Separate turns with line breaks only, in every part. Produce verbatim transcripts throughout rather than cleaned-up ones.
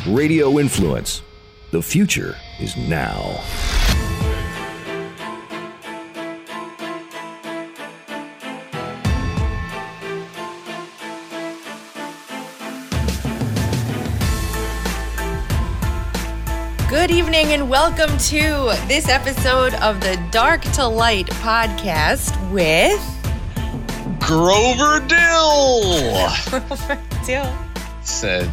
Radio Influence. The future is now.
Good evening and welcome to this episode of the Dark to Light podcast with
Grover Dill.
Grover Dill
said,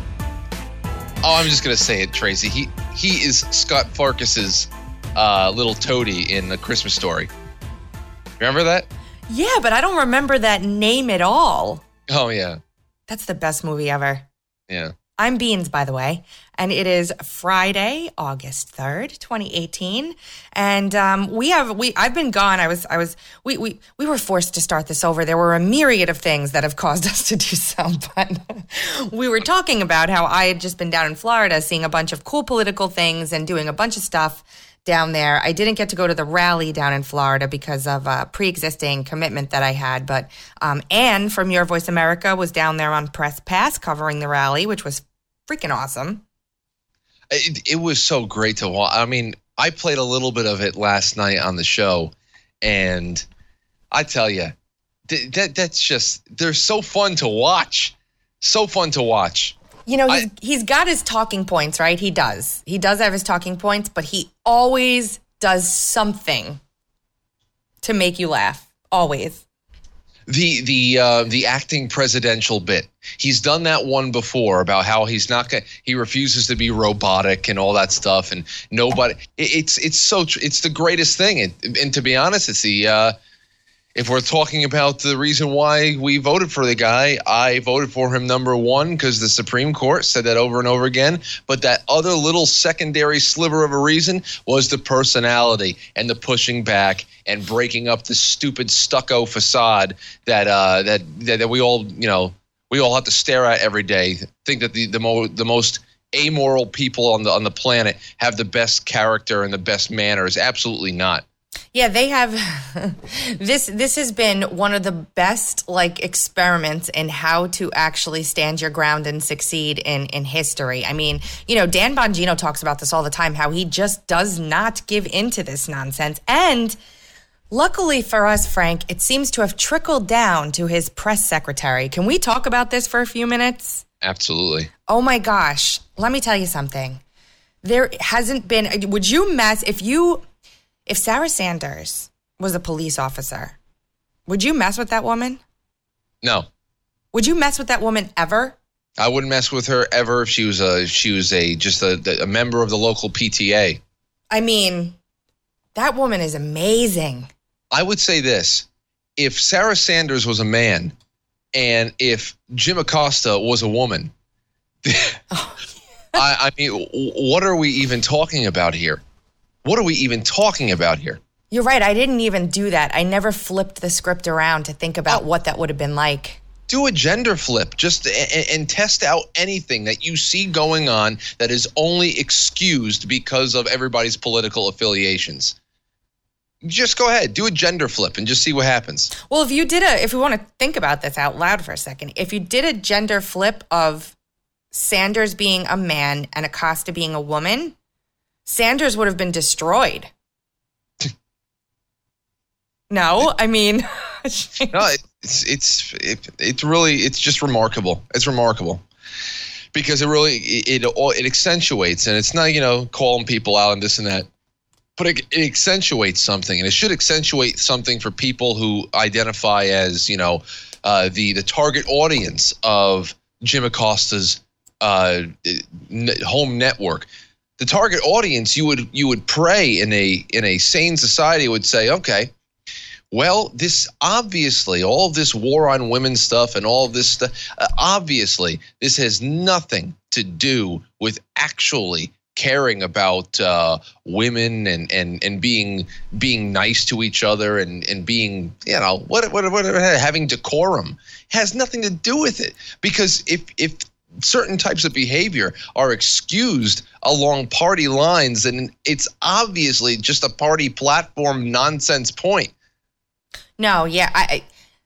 "Oh, I'm just gonna say it, Tracy. He he is Scott Farkus's uh, little toady in A Christmas Story. Remember that?
Yeah, but I don't remember that name at all.
Oh yeah,
that's the best movie ever.
Yeah."
I'm Beans, by the way, and it is Friday, August third, twenty eighteen, and um, we have we. I've been gone. I was I was we we we were forced to start this over. There were a myriad of things that have caused us to do so, but we were talking about how I had just been down in Florida, seeing a bunch of cool political things and doing a bunch of stuff down there. I didn't get to go to the rally down in Florida because of a pre-existing commitment that I had, but um, Anne from Your Voice America was down there on Press Pass covering the rally, which was freaking awesome.
It, it was so great to watch. I mean, I played a little bit of it last night on the show, and I tell you, th- that that's just, they're so fun to watch. So fun to watch.
You know, he's,
I,
he's got his talking points, right? He does. He does have his talking points, but he always does something to make you laugh. Always.
The the uh, the acting presidential bit. He's done that one before about how he's not gonna, he refuses to be robotic and all that stuff, and nobody. It, it's it's so tr- it's the greatest thing, and, and to be honest, it's the. Uh, If we're talking about the reason why we voted for the guy, I voted for him, number one, because the Supreme Court said that over and over again. But that other little secondary sliver of a reason was the personality and the pushing back and breaking up the stupid stucco facade that uh, that, that that we all, you know, we all have to stare at every day. Think that the the, mo- the most amoral people on the on the planet have the best character and the best manners. Absolutely not.
Yeah, they have this this has been one of the best like experiments in how to actually stand your ground and succeed in in history. I mean, you know, Dan Bongino talks about this all the time, how he just does not give into this nonsense. And luckily for us, Frank, it seems to have trickled down to his press secretary. Can we talk about this for a few minutes?
Absolutely.
Oh my gosh. Let me tell you something. There hasn't been, would you mess, if you... If Sarah Sanders was a police officer, would you mess with that woman?
No.
Would you mess with that woman ever?
I wouldn't mess with her ever if she was a if she was a just a, a member of the local P T A.
I mean, that woman is amazing.
I would say this: if Sarah Sanders was a man, and if Jim Acosta was a woman, oh. I, I mean, what are we even talking about here? What are we even talking about here?
You're right. I didn't even do that. I never flipped the script around to think about oh, what that would have been like.
Do a gender flip just and, and test out anything that you see going on that is only excused because of everybody's political affiliations. Just go ahead, do a gender flip and just see what happens.
Well, if you did a, if we want to think about this out loud for a second, if you did a gender flip of Sanders being a man and Acosta being a woman, Sanders would have been destroyed. No, I mean,
no, it's it's it, it's really it's just remarkable. It's remarkable because it really it, it it accentuates, and it's not, you know, calling people out and this and that, but it, it accentuates something, and it should accentuate something for people who identify as, you know, uh, the the target audience of Jim Acosta's uh, home network. The target audience, you would you would pray in a in a sane society would say, okay, well, this obviously all of this war on women stuff and all of this stuff, uh, obviously this has nothing to do with actually caring about uh, women and, and, and being being nice to each other and, and being, you know, what what what having decorum. It has nothing to do with it, because if if certain types of behavior are excused along party lines, and it's obviously just a party platform nonsense point.
No, yeah, I,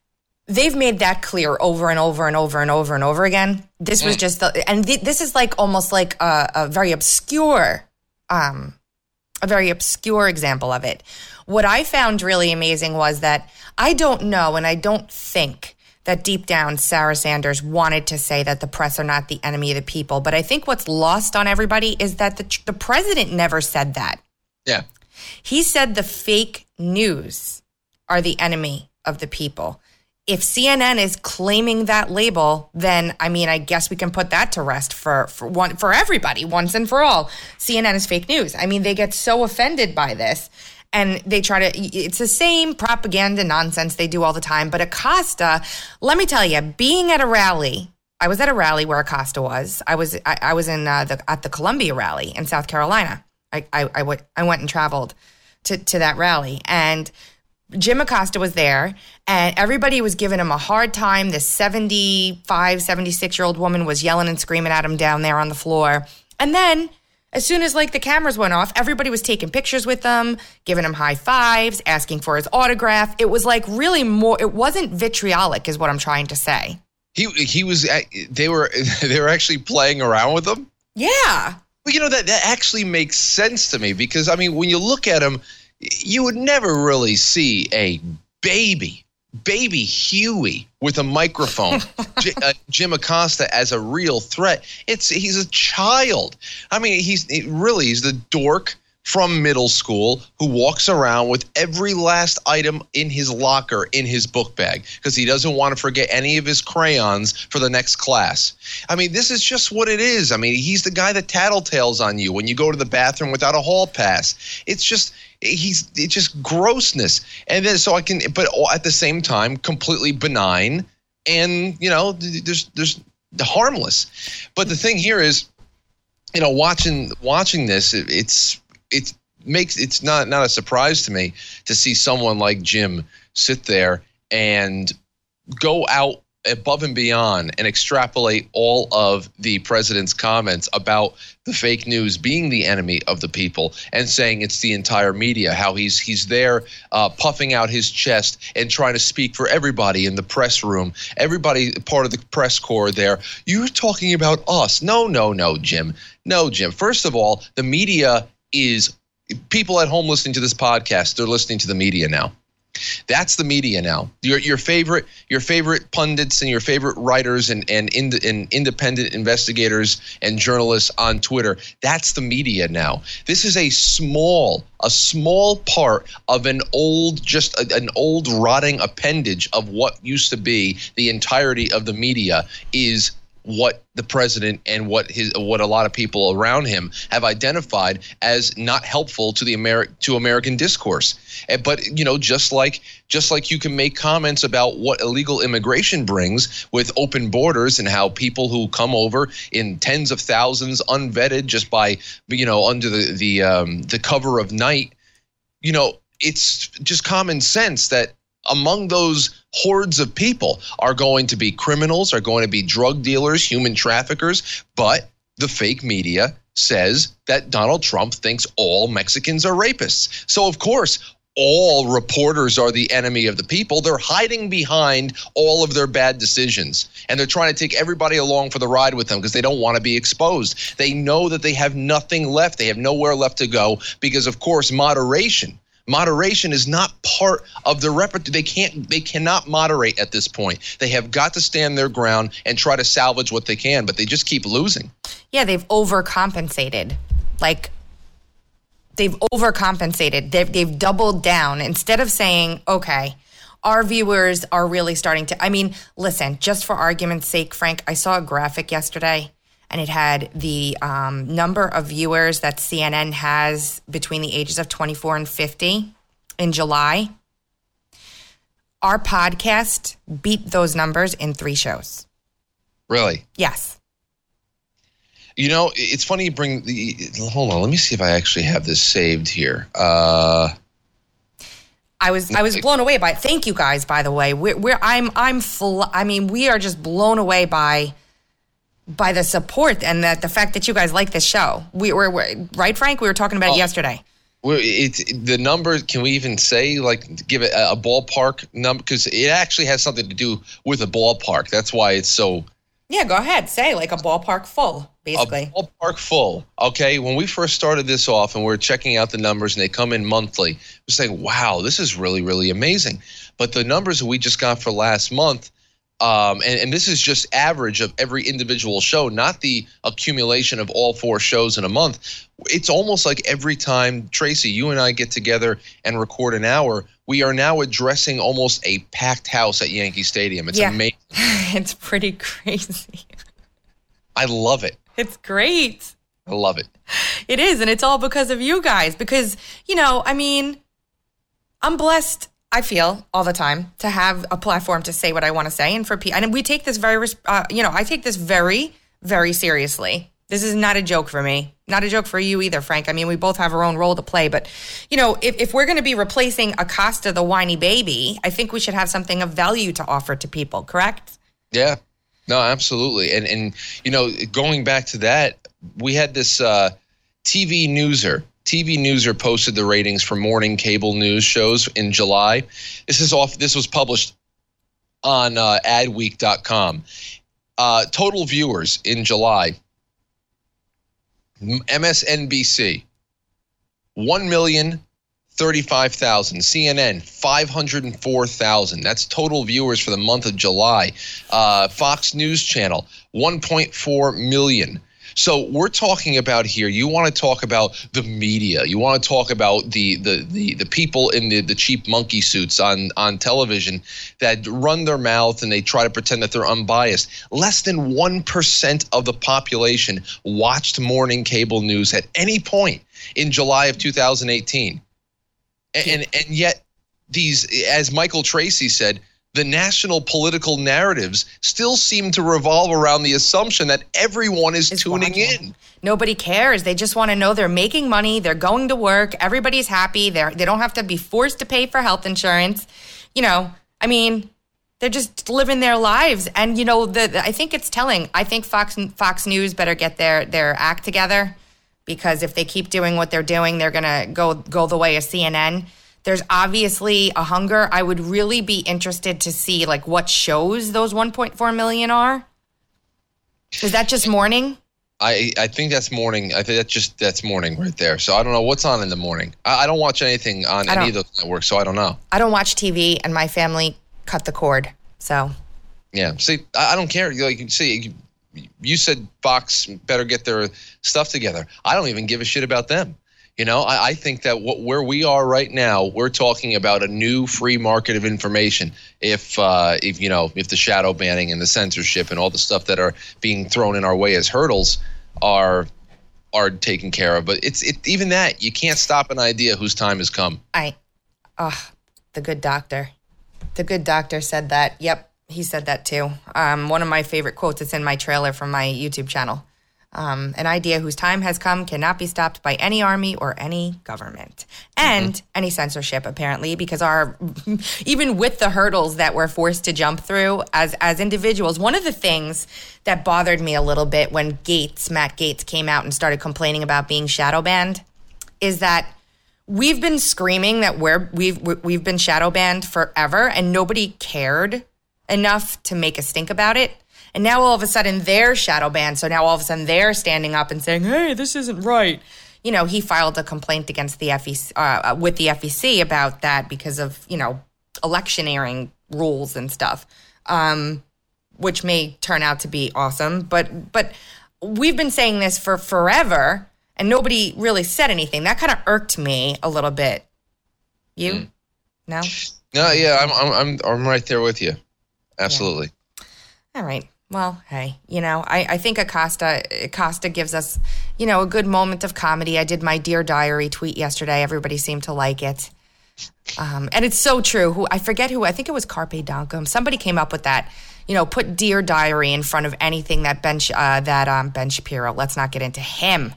they've made that clear over and over and over and over and over again. This was just, the, and th- this is like almost like a, a very obscure, um, a very obscure example of it. What I found really amazing was that I don't know, and I don't think that deep down Sarah Sanders wanted to say that the press are not the enemy of the people. But I think what's lost on everybody is that the, the president never said that.
Yeah.
He said the fake news are the enemy of the people. If C N N is claiming that label, then, I mean, I guess we can put that to rest for, for one for everybody, once and for all. C N N is fake news. I mean, they get so offended by this, and they try to, it's the same propaganda nonsense they do all the time. But Acosta, let me tell you, being at a rally, I was at a rally where Acosta was. I was I, I was in uh, the at the Columbia rally in South Carolina. I I, I, w- I went and traveled to, to that rally, and Jim Acosta was there, and everybody was giving him a hard time. This seventy-five, seventy-six-year-old woman was yelling and screaming at him down there on the floor. And then, as soon as, like, the cameras went off, everybody was taking pictures with him, giving him high fives, asking for his autograph. It was, like, really more, it wasn't vitriolic, is what I'm trying to say.
He he was, they were, they were actually playing around with him?
Yeah.
Well, you know, that, that actually makes sense to me because, I mean, when you look at him, you would never really see a baby, baby Huey with a microphone, J- uh, Jim Acosta as a real threat. It's he's a child. I mean, he's he really he's the dork from middle school who walks around with every last item in his locker in his book bag because he doesn't want to forget any of his crayons for the next class. I mean, this is just what it is. I mean, he's the guy that tattletales on you when you go to the bathroom without a hall pass. It's just he's it's just grossness. And then so I can, but at the same time, completely benign and, you know, there's there's harmless. But the thing here is, you know, watching watching this, it, it's it makes it's not not a surprise to me to see someone like Jim sit there and go out above and beyond and extrapolate all of the president's comments about the fake news being the enemy of the people and saying it's the entire media, how he's he's there uh, puffing out his chest and trying to speak for everybody in the press room, everybody part of the press corps there. You're talking about us. No, no, no, Jim. No, Jim. First of all, the media is people at home listening to this podcast. They're listening to the media now. That's the media now. Your your favorite your favorite pundits and your favorite writers and and, ind- and independent investigators and journalists on Twitter. That's the media now. This is a small a small part of an old just a, an old rotting appendage of what used to be the entirety of the media is what the president and what his what a lot of people around him have identified as not helpful to the Ameri- to American discourse. But you know, just like just like you can make comments about what illegal immigration brings with open borders and how people who come over in tens of thousands unvetted just by you know under the the um, the cover of night, you know, it's just common sense that among those hordes of people are going to be criminals, are going to be drug dealers, human traffickers, but the fake media says that Donald Trump thinks all Mexicans are rapists. So, of course, all reporters are the enemy of the people. They're hiding behind all of their bad decisions, and they're trying to take everybody along for the ride with them because they don't want to be exposed. They know that they have nothing left. They have nowhere left to go because, of course, moderation. Moderation is not part of the repertoire. They can't, they cannot moderate at this point. They have got to stand their ground and try to salvage what they can, but they just keep losing.
Yeah, they've overcompensated. Like, they've overcompensated. They've, they've doubled down. Instead of saying, okay, our viewers are really starting to, I mean, listen, just for argument's sake, Frank, I saw a graphic yesterday, and it had the um, number of viewers that C N N has between the ages of twenty-four and fifty in July. Our podcast beat those numbers in three shows.
Really?
Yes.
You know, it's funny you bring the, hold on, let me see if I actually have this saved here. Uh,
I was I was blown away by it. Thank you guys, by the way. We're, we're I'm I'm full, I mean, we are just blown away by by the support and that the fact that you guys like this show. We were, right, Frank? We were talking about
oh,
it yesterday.
Well, it's the number. Can we even say, like, give it a, a ballpark number? Because it actually has something to do with a ballpark. That's why it's so.
Yeah, go ahead. Say like a ballpark full, basically.
A ballpark full. Okay. When we first started this off and we we're checking out the numbers and they come in monthly, we're saying, wow, this is really, really amazing. But the numbers that we just got for last month, Um, and, and this is just average of every individual show, not the accumulation of all four shows in a month. It's almost like every time, Tracy, you and I get together and record an hour, we are now addressing almost a packed house at Yankee Stadium. It's
yeah.
amazing.
It's pretty crazy.
I love it.
It's great.
I love it.
It is, and it's all because of you guys. Because, you know, I mean, I'm blessed, I feel, all the time to have a platform to say what I want to say. And for people, and we take this very, uh, you know, I take this very, very seriously. This is not a joke for me. Not a joke for you either, Frank. I mean, we both have our own role to play. But, you know, if, if we're going to be replacing Acosta, the whiny baby, I think we should have something of value to offer to people, correct?
Yeah. No, absolutely. And, and you know, going back to that, we had this uh, T V newser. T V Newser posted the ratings for morning cable news shows in July. This is off. This was published on uh, adweek dot com. Uh, total viewers in July, M S N B C, one million thirty-five thousand. C N N, five hundred four thousand. That's total viewers for the month of July. Uh, Fox News Channel, one point four million. So we're talking about here, you want to talk about the media. You want to talk about the the the, the people in the, the cheap monkey suits on, on television that run their mouth and they try to pretend that they're unbiased. Less than one percent of the population watched morning cable news at any point in July of two thousand eighteen. And, and, and yet these, as Michael Tracy said, the national political narratives still seem to revolve around the assumption that everyone is, is tuning watching. in.
Nobody cares. They just want to know they're making money. They're going to work. Everybody's happy. They're, they don't have to be forced to pay for health insurance. You know, I mean, they're just living their lives. And, you know, the, the I think it's telling. I think Fox Fox News better get their, their act together, because if they keep doing what they're doing, they're going to go go the way of C N N. There's obviously a hunger. I would really be interested to see like what shows those one point four million are. Is that just morning?
I, I think that's morning. I think that's just that's morning right there. So I don't know what's on in the morning. I, I don't watch anything on any of those networks, so I don't know.
I don't watch T V, and my family cut the cord. So
yeah, see, I, I don't care. Like you see, you, you said Fox better get their stuff together. I don't even give a shit about them. You know, I, I think that what, where we are right now, we're talking about a new free market of information. If, uh, if you know, if the shadow banning and the censorship and all the stuff that are being thrown in our way as hurdles are are taken care of, but it's it even that you can't stop an idea whose time has come.
I, oh, the good doctor, the good doctor said that. Yep, he said that too. Um, one of my favorite quotes. It's in my trailer from my YouTube channel. Um, an idea whose time has come cannot be stopped by any army or any government, and mm-hmm. any censorship, apparently, because our even with the hurdles that we're forced to jump through as as individuals. One of the things that bothered me a little bit when Gates, Matt Gates, came out and started complaining about being shadow banned is that we've been screaming that we're we've we've been shadow banned forever, and nobody cared enough to make a stink about it. And now all of a sudden they're shadow banned. So now all of a sudden they're standing up and saying, hey, this isn't right. You know, he filed a complaint against the F E C, uh, with the F E C about that because of, you know, electioneering rules and stuff, um, which may turn out to be awesome. But but we've been saying this for forever and nobody really said anything. That kind of irked me a little bit. You? Mm. No?
No, yeah, I'm I'm I'm I'm right there with you. Absolutely.
Yeah. All right. Well, hey, you know, I, I think Acosta Acosta gives us, you know, a good moment of comedy. I did my Dear Diary tweet yesterday. Everybody seemed to like it. Um, and it's so true. Who I forget who, I think it was Carpe Donkum. Somebody came up with that, you know, put Dear Diary in front of anything that Ben, uh, that um, Ben Shapiro. Let's not get into him.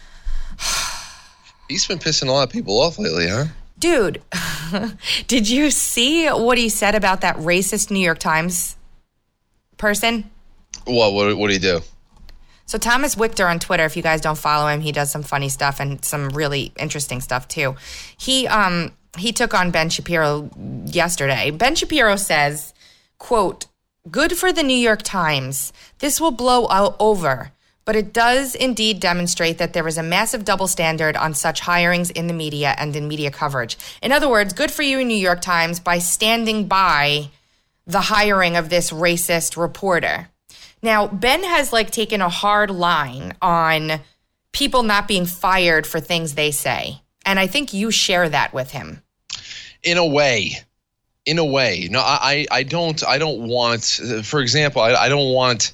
He's been pissing a lot of people off lately, huh?
Dude, did you see what he said about that racist New York Times person?
What, what, what did he do?
So Thomas Wichter on Twitter, if you guys don't follow him, he does some funny stuff and some really interesting stuff too. He um he took on Ben Shapiro yesterday. Ben Shapiro says, quote, "Good for the New York Times. This will blow out over, but it does indeed demonstrate that there is a massive double standard on such hirings in the media and in media coverage." In other words, good for you, New York Times, by standing by the hiring of this racist reporter. Now, Ben has like taken a hard line on people not being fired for things they say. And I think you share that with him.
In a way. In a way. No, I, I don't I don't want, for example, I, I don't want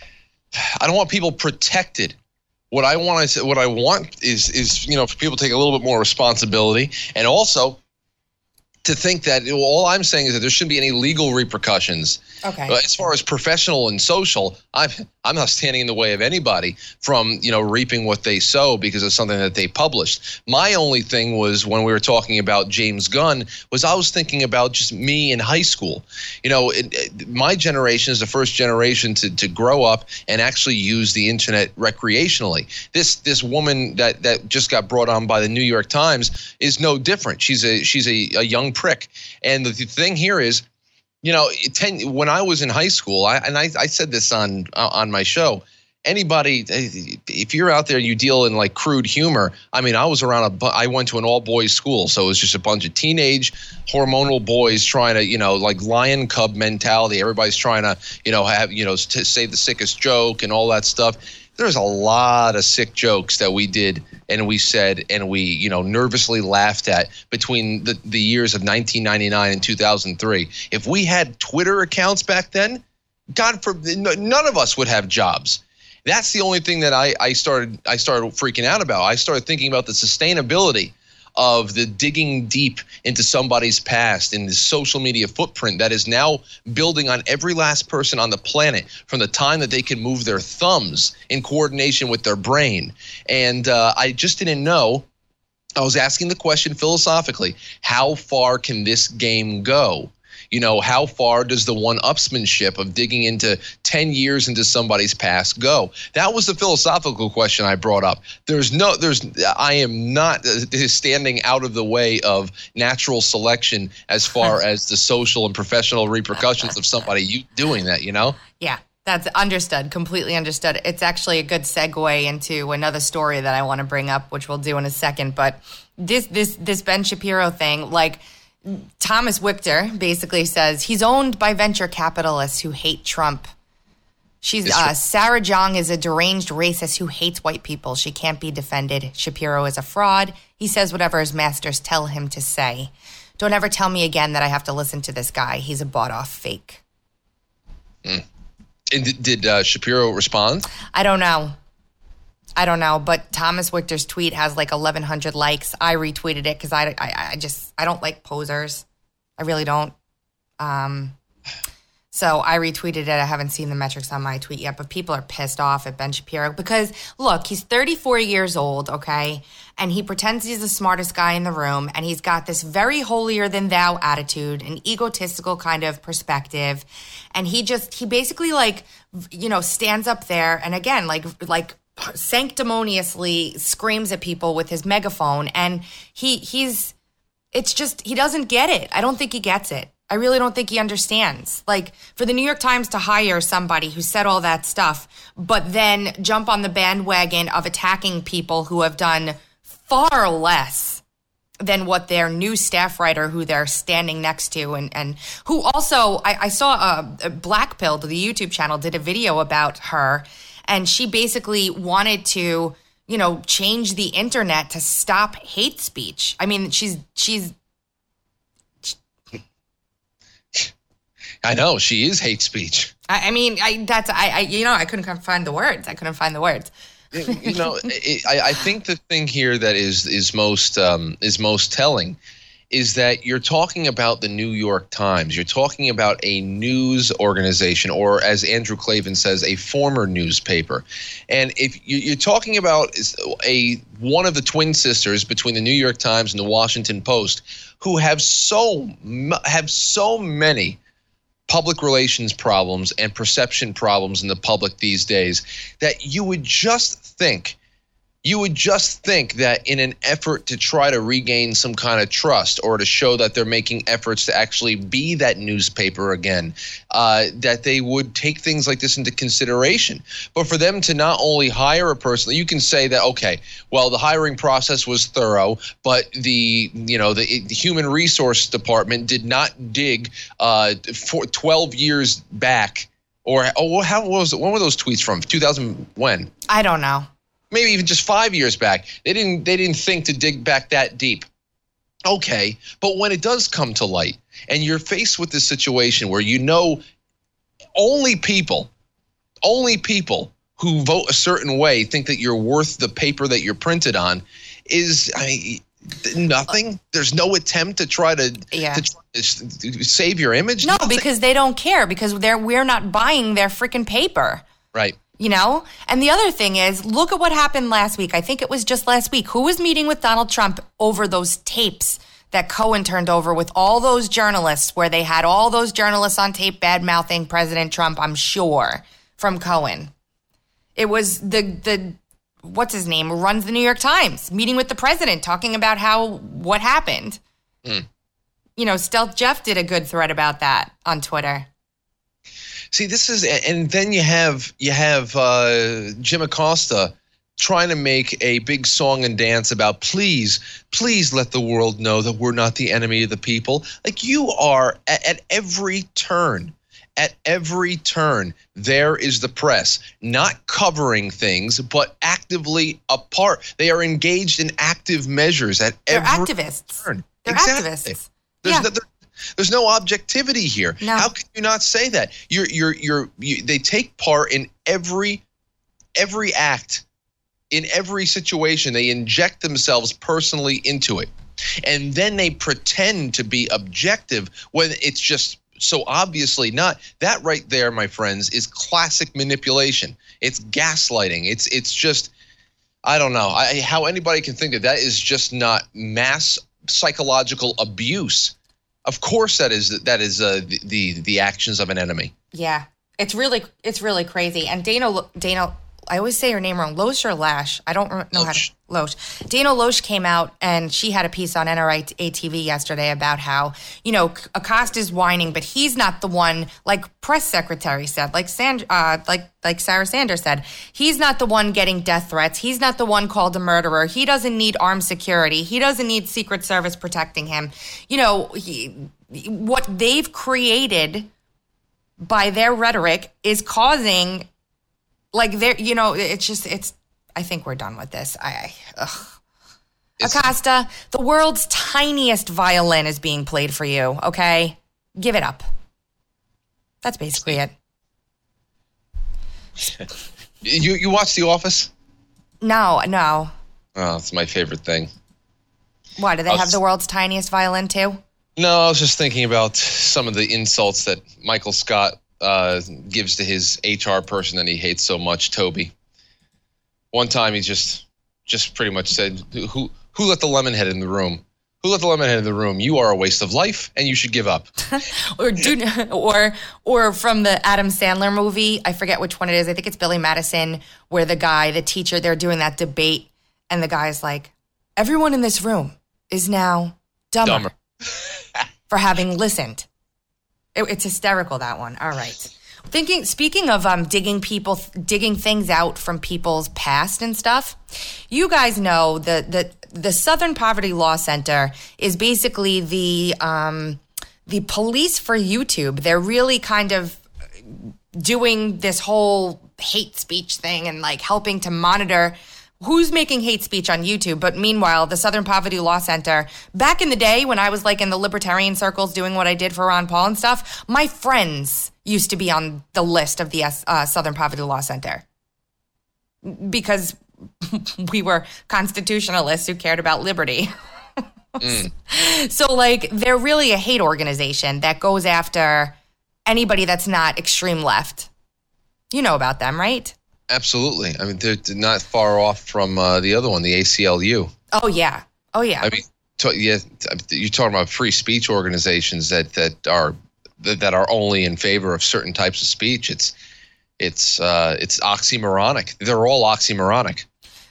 I don't want people protected. What I want is what I want is is, you know, for people to take a little bit more responsibility, and also to think that all I'm saying is that there shouldn't be any legal repercussions.
Okay.
But as far as professional and social, I'm I'm not standing in the way of anybody from, you know, reaping what they sow because of something that they published. My only thing was, when we were talking about James Gunn, was I was thinking about just me in high school. You know, it, it, my generation is the first generation to to grow up and actually use the internet recreationally. This this woman that that just got brought on by the New York Times is no different. She's a she's a, a young prick. And the, the thing here is, you know, ten, when I was in high school, I, and I, I said this on uh, on my show, anybody, if you're out there, you deal in like crude humor. I mean, I was around a, I went to an all boys school, so it was just a bunch of teenage hormonal boys trying to, you know, like lion cub mentality. Everybody's trying to, you know, have, you know, to say the sickest joke and all that stuff. There's a lot of sick jokes that we did and we said and we, you know, nervously laughed at between the, the years of nineteen ninety-nine and two thousand three. If we had Twitter accounts back then, God forbid, none of us would have jobs. That's the only thing that I, I started I started freaking out about. I started thinking about the sustainability of the digging deep into somebody's past and the social media footprint that is now building on every last person on the planet from the time that they can move their thumbs in coordination with their brain. And uh, I just didn't know. I was asking the question philosophically, how far can this game go? You know, how far does the one-upsmanship of digging into ten years into somebody's past go? That was the philosophical question I brought up. There's no, there's, I am not standing out of the way of natural selection as far as the social and professional repercussions of somebody you doing that, you know?
Yeah. That's understood, completely understood. It's actually a good segue into another story that I want to bring up, which we'll do in a second. But this this this Ben Shapiro thing, like Thomas Wichter basically says he's owned by venture capitalists who hate Trump. She's uh, Sarah Jong is a deranged racist who hates white people. She can't be defended. Shapiro is a fraud. He says whatever his masters tell him to say. Don't ever tell me again that I have to listen to this guy. He's a bought-off fake.
Mm. And did uh, Shapiro respond?
I don't know. I don't know. But Thomas Wichter's tweet has like eleven hundred likes. I retweeted it because I, I, I just, I don't like posers. I really don't. Um, so I retweeted it. I haven't seen the metrics on my tweet yet, but people are pissed off at Ben Shapiro because, look, he's thirty-four years old, okay? And he pretends he's the smartest guy in the room, and he's got this very holier-than-thou attitude, an egotistical kind of perspective. And he just, he basically, like, you know, stands up there and, again, like, like, sanctimoniously screams at people with his megaphone, and he he's it's just he doesn't get it. I don't think he gets it. I really don't think he understands. Like, for the New York Times to hire somebody who said all that stuff, but then jump on the bandwagon of attacking people who have done far less than what their new staff writer, who they're standing next to, and, and who also, I, I saw a, a Blackpilled, the YouTube channel, did a video about her, and she basically wanted to, you know, change the internet to stop hate speech. I mean, she's she's.
I know she is hate speech.
I, I mean, I that's I, I you know I couldn't find the words. I couldn't find the words.
You know, it, I, I think the thing here that is is most um, is most telling is that you're talking about the New York Times. You're talking about a news organization, or as Andrew Klavan says, a former newspaper. And if you're talking about a one of the twin sisters between the New York Times and the Washington Post, who have so have so many public relations problems and perception problems in the public these days that you would just think You would just think that in an effort to try to regain some kind of trust or to show that they're making efforts to actually be that newspaper again, uh, that they would take things like this into consideration. But for them to not only hire a person, you can say that, okay, well, the hiring process was thorough, but the you know the, the human resource department did not dig uh, for twelve years back. Or oh, how was it? When were those tweets from? two thousand when?
I don't know.
Maybe even just five years back. They didn't they didn't think to dig back that deep. Okay, but when it does come to light and you're faced with this situation where you know only people, only people who vote a certain way think that you're worth the paper that you're printed on, is I mean, nothing. There's no attempt to try to,
yeah.
to, try to save your image.
No,
nothing.
Because they don't care because they're we're not buying their freaking paper.
Right.
You know? And the other thing is, look at what happened last week. I think it was just last week. Who was meeting with Donald Trump over those tapes that Cohen turned over with all those journalists, where they had all those journalists on tape bad-mouthing President Trump, I'm sure, from Cohen. It was the, the what's his name, who runs the New York Times, meeting with the president, talking about how, what happened. Mm. You know, Stealth Jeff did a good thread about that on Twitter.
See, this is, and then you have you have uh, Jim Acosta trying to make a big song and dance about please, please let the world know that we're not the enemy of the people. Like you are at, at every turn, at every turn, there is the press not covering things, but actively a part. They are engaged in active measures at
They're
every
activists.
turn.
They're
exactly.
activists.
There's
yeah.
no, there, There's no objectivity here.
No.
How can you not say that? You're, you're, you're, you, they take part in every, every act, in every situation. They inject themselves personally into it, and then they pretend to be objective when it's just so obviously not. That right there, my friends, is classic manipulation. It's gaslighting. It's, it's just, I don't know I, how anybody can think that that is just not mass psychological abuse. Of course, that is that is uh, the, the the actions of an enemy.
Yeah, it's really it's really crazy. And Dana Dana, I always say her name wrong. Loesch or Lash? I don't know Loesch. how to Loesch. Dana Loesch came out and she had a piece on N R I A T V yesterday about how, you know, Acosta's whining, but he's not the one. Like press secretary said, like Sand, uh, like like Sarah Sanders said, he's not the one getting death threats. He's not the one called a murderer. He doesn't need armed security. He doesn't need Secret Service protecting him. You know, he, what they've created by their rhetoric is causing, like, they're, you know, it's just, it's, I think we're done with this. I, ugh. Acosta, the world's tiniest violin is being played for you, okay? Give it up. That's basically it.
You you watch The Office?
No, no.
Oh, it's my favorite thing.
Why, do they have the world's tiniest violin too?
No, I was just thinking about some of the insults that Michael Scott uh, gives to his H R person that he hates so much, Toby. One time he just just pretty much said, who who let the lemonhead in the room? Who let the lemonhead in the room? You are a waste of life, and you should give up.
or do, or or from the Adam Sandler movie, I forget which one it is. I think it's Billy Madison, where the guy, the teacher, they're doing that debate, and the guy's like, everyone in this room is now dumber, dumber. for having listened. It, it's hysterical, that one. All right. Thinking, speaking of um, digging people, digging things out from people's past and stuff, you guys know that the, the Southern Poverty Law Center is basically the um, the police for YouTube. They're really kind of doing this whole hate speech thing and like helping to monitor who's making hate speech on YouTube. But meanwhile, the Southern Poverty Law Center, back in the day when I was like in the libertarian circles doing what I did for Ron Paul and stuff, my friends used to be on the list of the uh, Southern Poverty Law Center because we were constitutionalists who cared about liberty. mm. So like they're really a hate organization that goes after anybody that's not extreme left. You know about them, right?
Absolutely. I mean, they're not far off from uh, the other one, the A C L U.
Oh, yeah. Oh, yeah.
I mean, t- yeah, you're talking about free speech organizations that, that are th- that are only in favor of certain types of speech. It's it's uh, it's oxymoronic. They're all oxymoronic.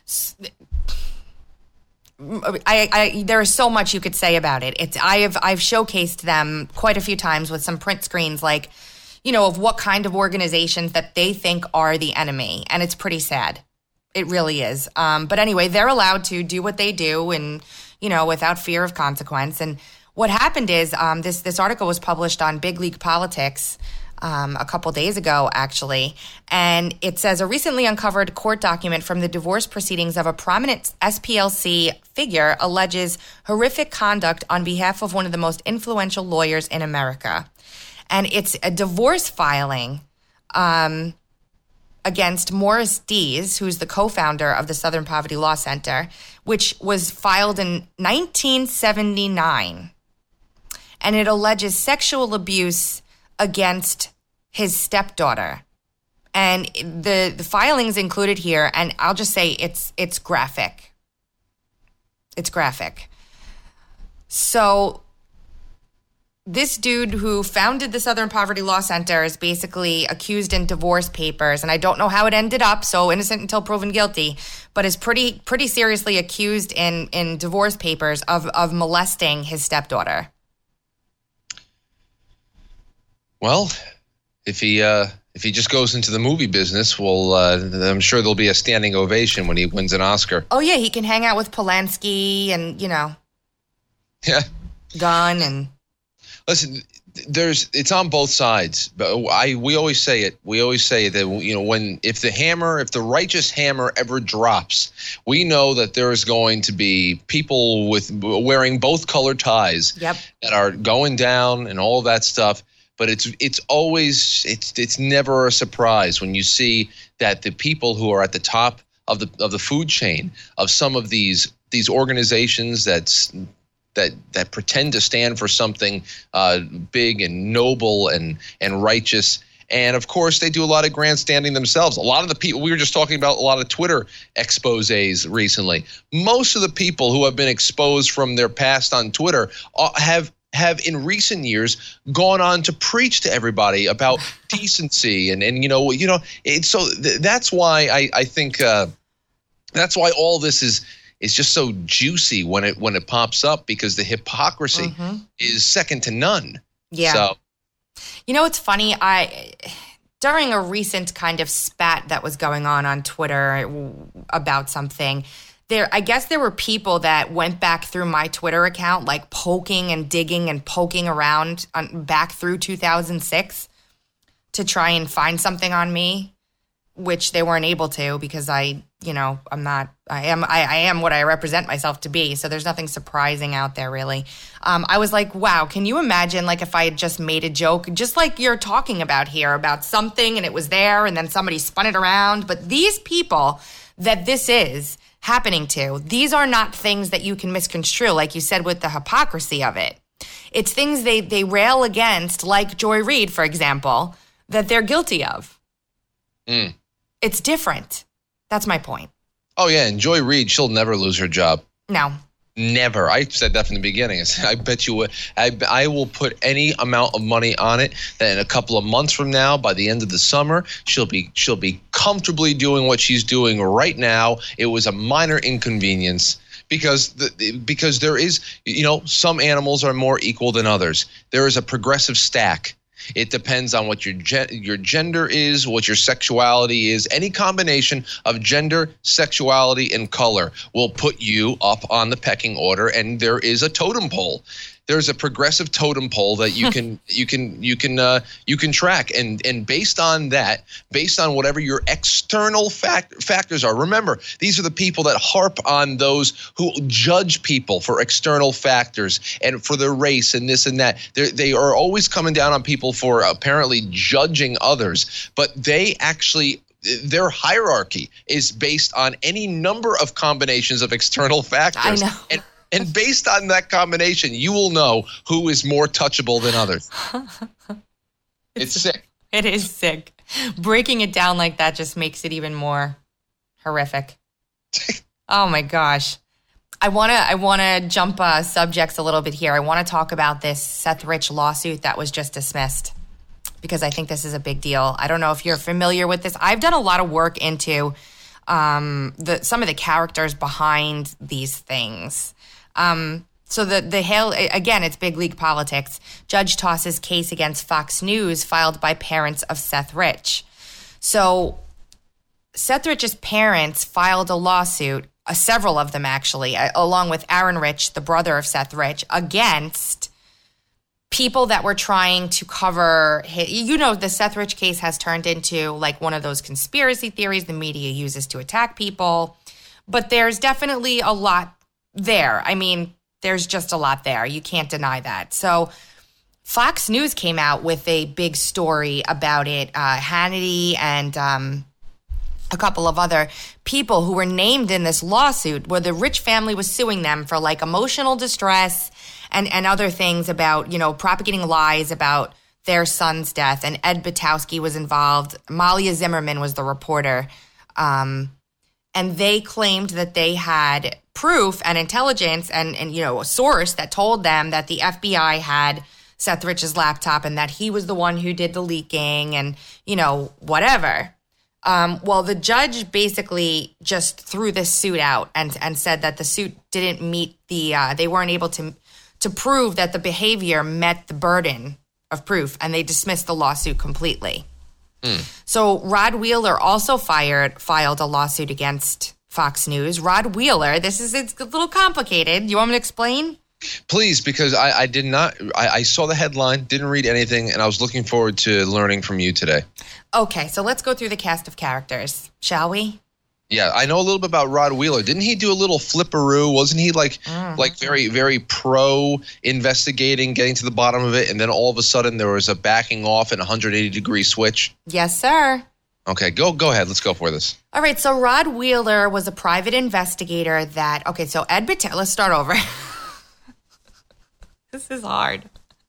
I, I there is so much you could say about it. It's I have I've showcased them quite a few times with some print screens, like, you know, of what kind of organizations that they think are the enemy, and it's pretty sad. It really is. Um, but anyway, they're allowed to do what they do, and, you know, without fear of consequence. And what happened is um, this this article was published on Big League Politics um, a couple days ago, actually, and it says a recently uncovered court document from the divorce proceedings of a prominent S P L C figure alleges horrific conduct on behalf of one of the most influential lawyers in America, and it's a divorce filing Um, against Morris Dees, who's the co-founder of the Southern Poverty Law Center, which was filed in nineteen seventy-nine. And it alleges sexual abuse against his stepdaughter. And the, the filings included here, and I'll just say it's it's graphic. It's graphic. So this dude who founded the Southern Poverty Law Center is basically accused in divorce papers, and I don't know how it ended up, so innocent until proven guilty, but is pretty pretty seriously accused in, in divorce papers of, of molesting his stepdaughter.
Well, if he uh, if he just goes into the movie business, well, uh, I'm sure there'll be a standing ovation when he wins an Oscar.
Oh, yeah, he can hang out with Polanski and, you know,
yeah,
Gunn and...
Listen, there's it's on both sides. But I we always say it. We always say that, you know, when if the hammer, if the righteous hammer ever drops, we know that there is going to be people with wearing both colored ties
yep.
that are going down and all that stuff. But it's it's always it's it's never a surprise when you see that the people who are at the top of the of the food chain of some of these these organizations that's that that pretend to stand for something uh, big and noble and and righteous. And of course, they do a lot of grandstanding themselves. A lot of the people, we were just talking about a lot of Twitter exposés recently. Most of the people who have been exposed from their past on Twitter uh, have have in recent years gone on to preach to everybody about decency and and you know you know it, so th- that's why I I think uh, that's why all this is. It's just so juicy when it when it pops up, because the hypocrisy mm-hmm. is second to none.
Yeah.
So,
you know, it's funny. I during a recent kind of spat that was going on on Twitter about something, there I guess there were people that went back through my Twitter account, like poking and digging and poking around on, back through two thousand six to try and find something on me, which they weren't able to because I, you know, I'm not, I am, I, I am what I represent myself to be. So there's nothing surprising out there, really. Um, I was like, wow, can you imagine, like, if I had just made a joke, just like you're talking about here, about something and it was there and then somebody spun it around. But these people that this is happening to, these are not things that you can misconstrue, like you said, with the hypocrisy of it. It's things they, they rail against, like Joy Reid, for example, that they're guilty of.
Mm.
It's different. That's my point.
Oh, yeah. And Joy Reid, she'll never lose her job.
No.
Never. I said that from the beginning. I, said, I bet you would. I, I will put any amount of money on it that in a couple of months from now, by the end of the summer, she'll be she'll be comfortably doing what she's doing right now. It was a minor inconvenience. Because the, because there is, you know, some animals are more equal than others. There is a progressive stack. It depends on what your gen- your gender is, what your sexuality is. Any combination of gender, sexuality, and color will put you up on the pecking order, and there is a totem pole. There's a progressive totem pole that you can you can you can uh, you can track, and and based on that, based on whatever your external fact, factors are. Remember, these are the people that harp on those who judge people for external factors and for their race and this and that. They're, they are always coming down on people for apparently judging others, but they actually. Their hierarchy is based on any number of combinations of external factors.
I know.
And, And based on that combination, you will know who is more touchable than others. It's, it's sick.
It is sick. Breaking it down like that just makes it even more horrific. Oh, my gosh. I want to I want to jump uh, subjects a little bit here. I want to talk about this Seth Rich lawsuit that was just dismissed, because I think this is a big deal. I don't know if you're familiar with this. I've done a lot of work into um, the some of the characters behind these things. Um, so the the Hale, again, it's big league politics. Judge tosses case against Fox News filed by parents of Seth Rich. So Seth Rich's parents filed a lawsuit, uh, several of them actually, uh, along with Aaron Rich, the brother of Seth Rich, against people that were trying to cover, you know, the Seth Rich case has turned into like one of those conspiracy theories the media uses to attack people. But there's definitely a lot there. I mean, there's just a lot there. You can't deny that. So Fox News came out with a big story about it. Uh, Hannity and um, a couple of other people who were named in this lawsuit, where the Rich family was suing them for like emotional distress and, and other things about, you know, propagating lies about their son's death. And Ed Butowski was involved. Malia Zimmerman was the reporter. Um, and they claimed that they had proof and intelligence and, and, you know, a source that told them that the F B I had Seth Rich's laptop and that he was the one who did the leaking and, you know, whatever. Um, well, the judge basically just threw this suit out and, and said that the suit didn't meet the, uh, they weren't able to to prove that the behavior met the burden of proof, and they dismissed the lawsuit completely. Mm. So Rod Wheeler also fired, filed a lawsuit against Fox News. Rod Wheeler, this is, it's a little complicated. You want me to explain?
Please, because I, I did not, I, I saw the headline, didn't read anything, and I was looking forward to learning from you today.
Okay, so let's go through the cast of characters, shall we?
Yeah, I know a little bit about Rod Wheeler. Didn't he do a little flipperoo? Wasn't he like mm. like very, very pro investigating, getting to the bottom of it, and then all of a sudden there was a backing off and a one hundred eighty degree switch?
Yes, sir.
Okay, go go ahead. Let's go for this.
All right, so Rod Wheeler was a private investigator that, okay, so Ed Butowski, let's start over. This is hard.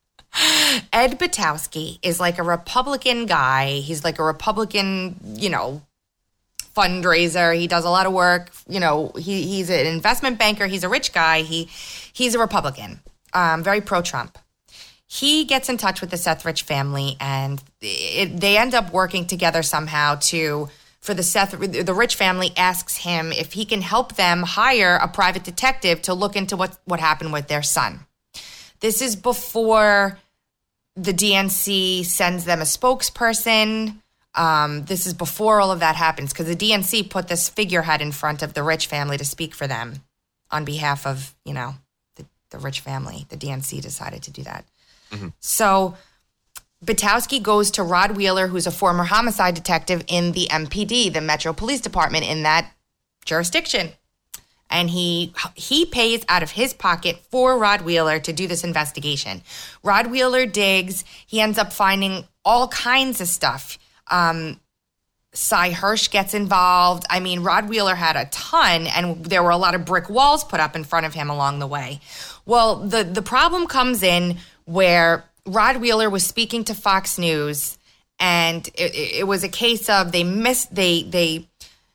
Ed Butowski is like a Republican guy. He's like a Republican, you know, fundraiser. He does a lot of work. You know, he he's an investment banker. He's a rich guy. He he's a Republican, um, very pro-Trump. He gets in touch with the Seth Rich family, and it, they end up working together somehow to, for the Seth, the Rich family asks him if he can help them hire a private detective to look into what, what happened with their son. This is before the D N C sends them a spokesperson. Um, this is before all of that happens, because the D N C put this figurehead in front of the Rich family to speak for them on behalf of, you know, the, the Rich family. The D N C decided to do that. Mm-hmm. So Butowski goes to Rod Wheeler, who's a former homicide detective in the M P D, the Metro Police Department in that jurisdiction. And he he pays out of his pocket for Rod Wheeler to do this investigation. Rod Wheeler digs. He ends up finding all kinds of stuff. Um, Cy Hirsch gets involved. I mean, Rod Wheeler had a ton, and there were a lot of brick walls put up in front of him along the way. Well, the, the problem comes in where Rod Wheeler was speaking to Fox News, and it, it was a case of they missed, they, they,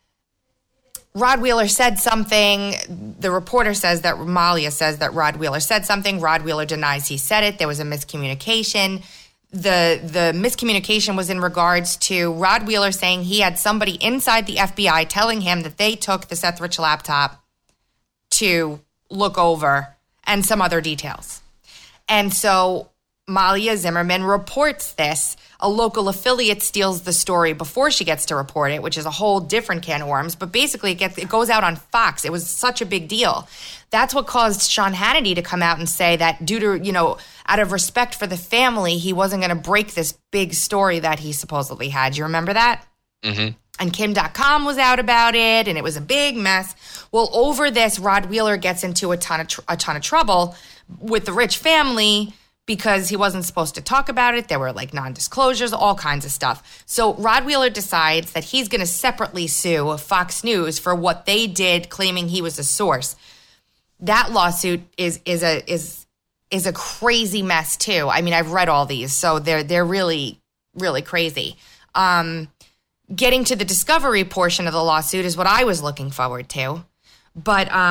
Rod Wheeler said something. The reporter says that, Malia says that Rod Wheeler said something. Rod Wheeler denies he said it. There was a miscommunication. The the miscommunication was in regards to Rod Wheeler saying he had somebody inside the F B I telling him that they took the Seth Rich laptop to look over, and some other details. And so Malia Zimmerman reports this. A local affiliate steals the story before she gets to report it, which is a whole different can of worms. But basically, it gets it goes out on Fox. It was such a big deal. That's what caused Sean Hannity to come out and say that due to, you know, out of respect for the family, he wasn't going to break this big story that he supposedly had. Do you remember that? Mm-hmm. And Kim dot com was out about it, and it was a big mess. Well, over this, Rod Wheeler gets into a ton of tr- a ton of trouble with the Rich family, because he wasn't supposed to talk about it. There were like non-disclosures, all kinds of stuff. So Rod Wheeler decides that he's going to separately sue Fox News for what they did, claiming he was a source. That lawsuit is is a is is a crazy mess too. I mean, I've read all these, so they're they're really really crazy. Um, getting to the discovery portion of the lawsuit is what I was looking forward to, but um,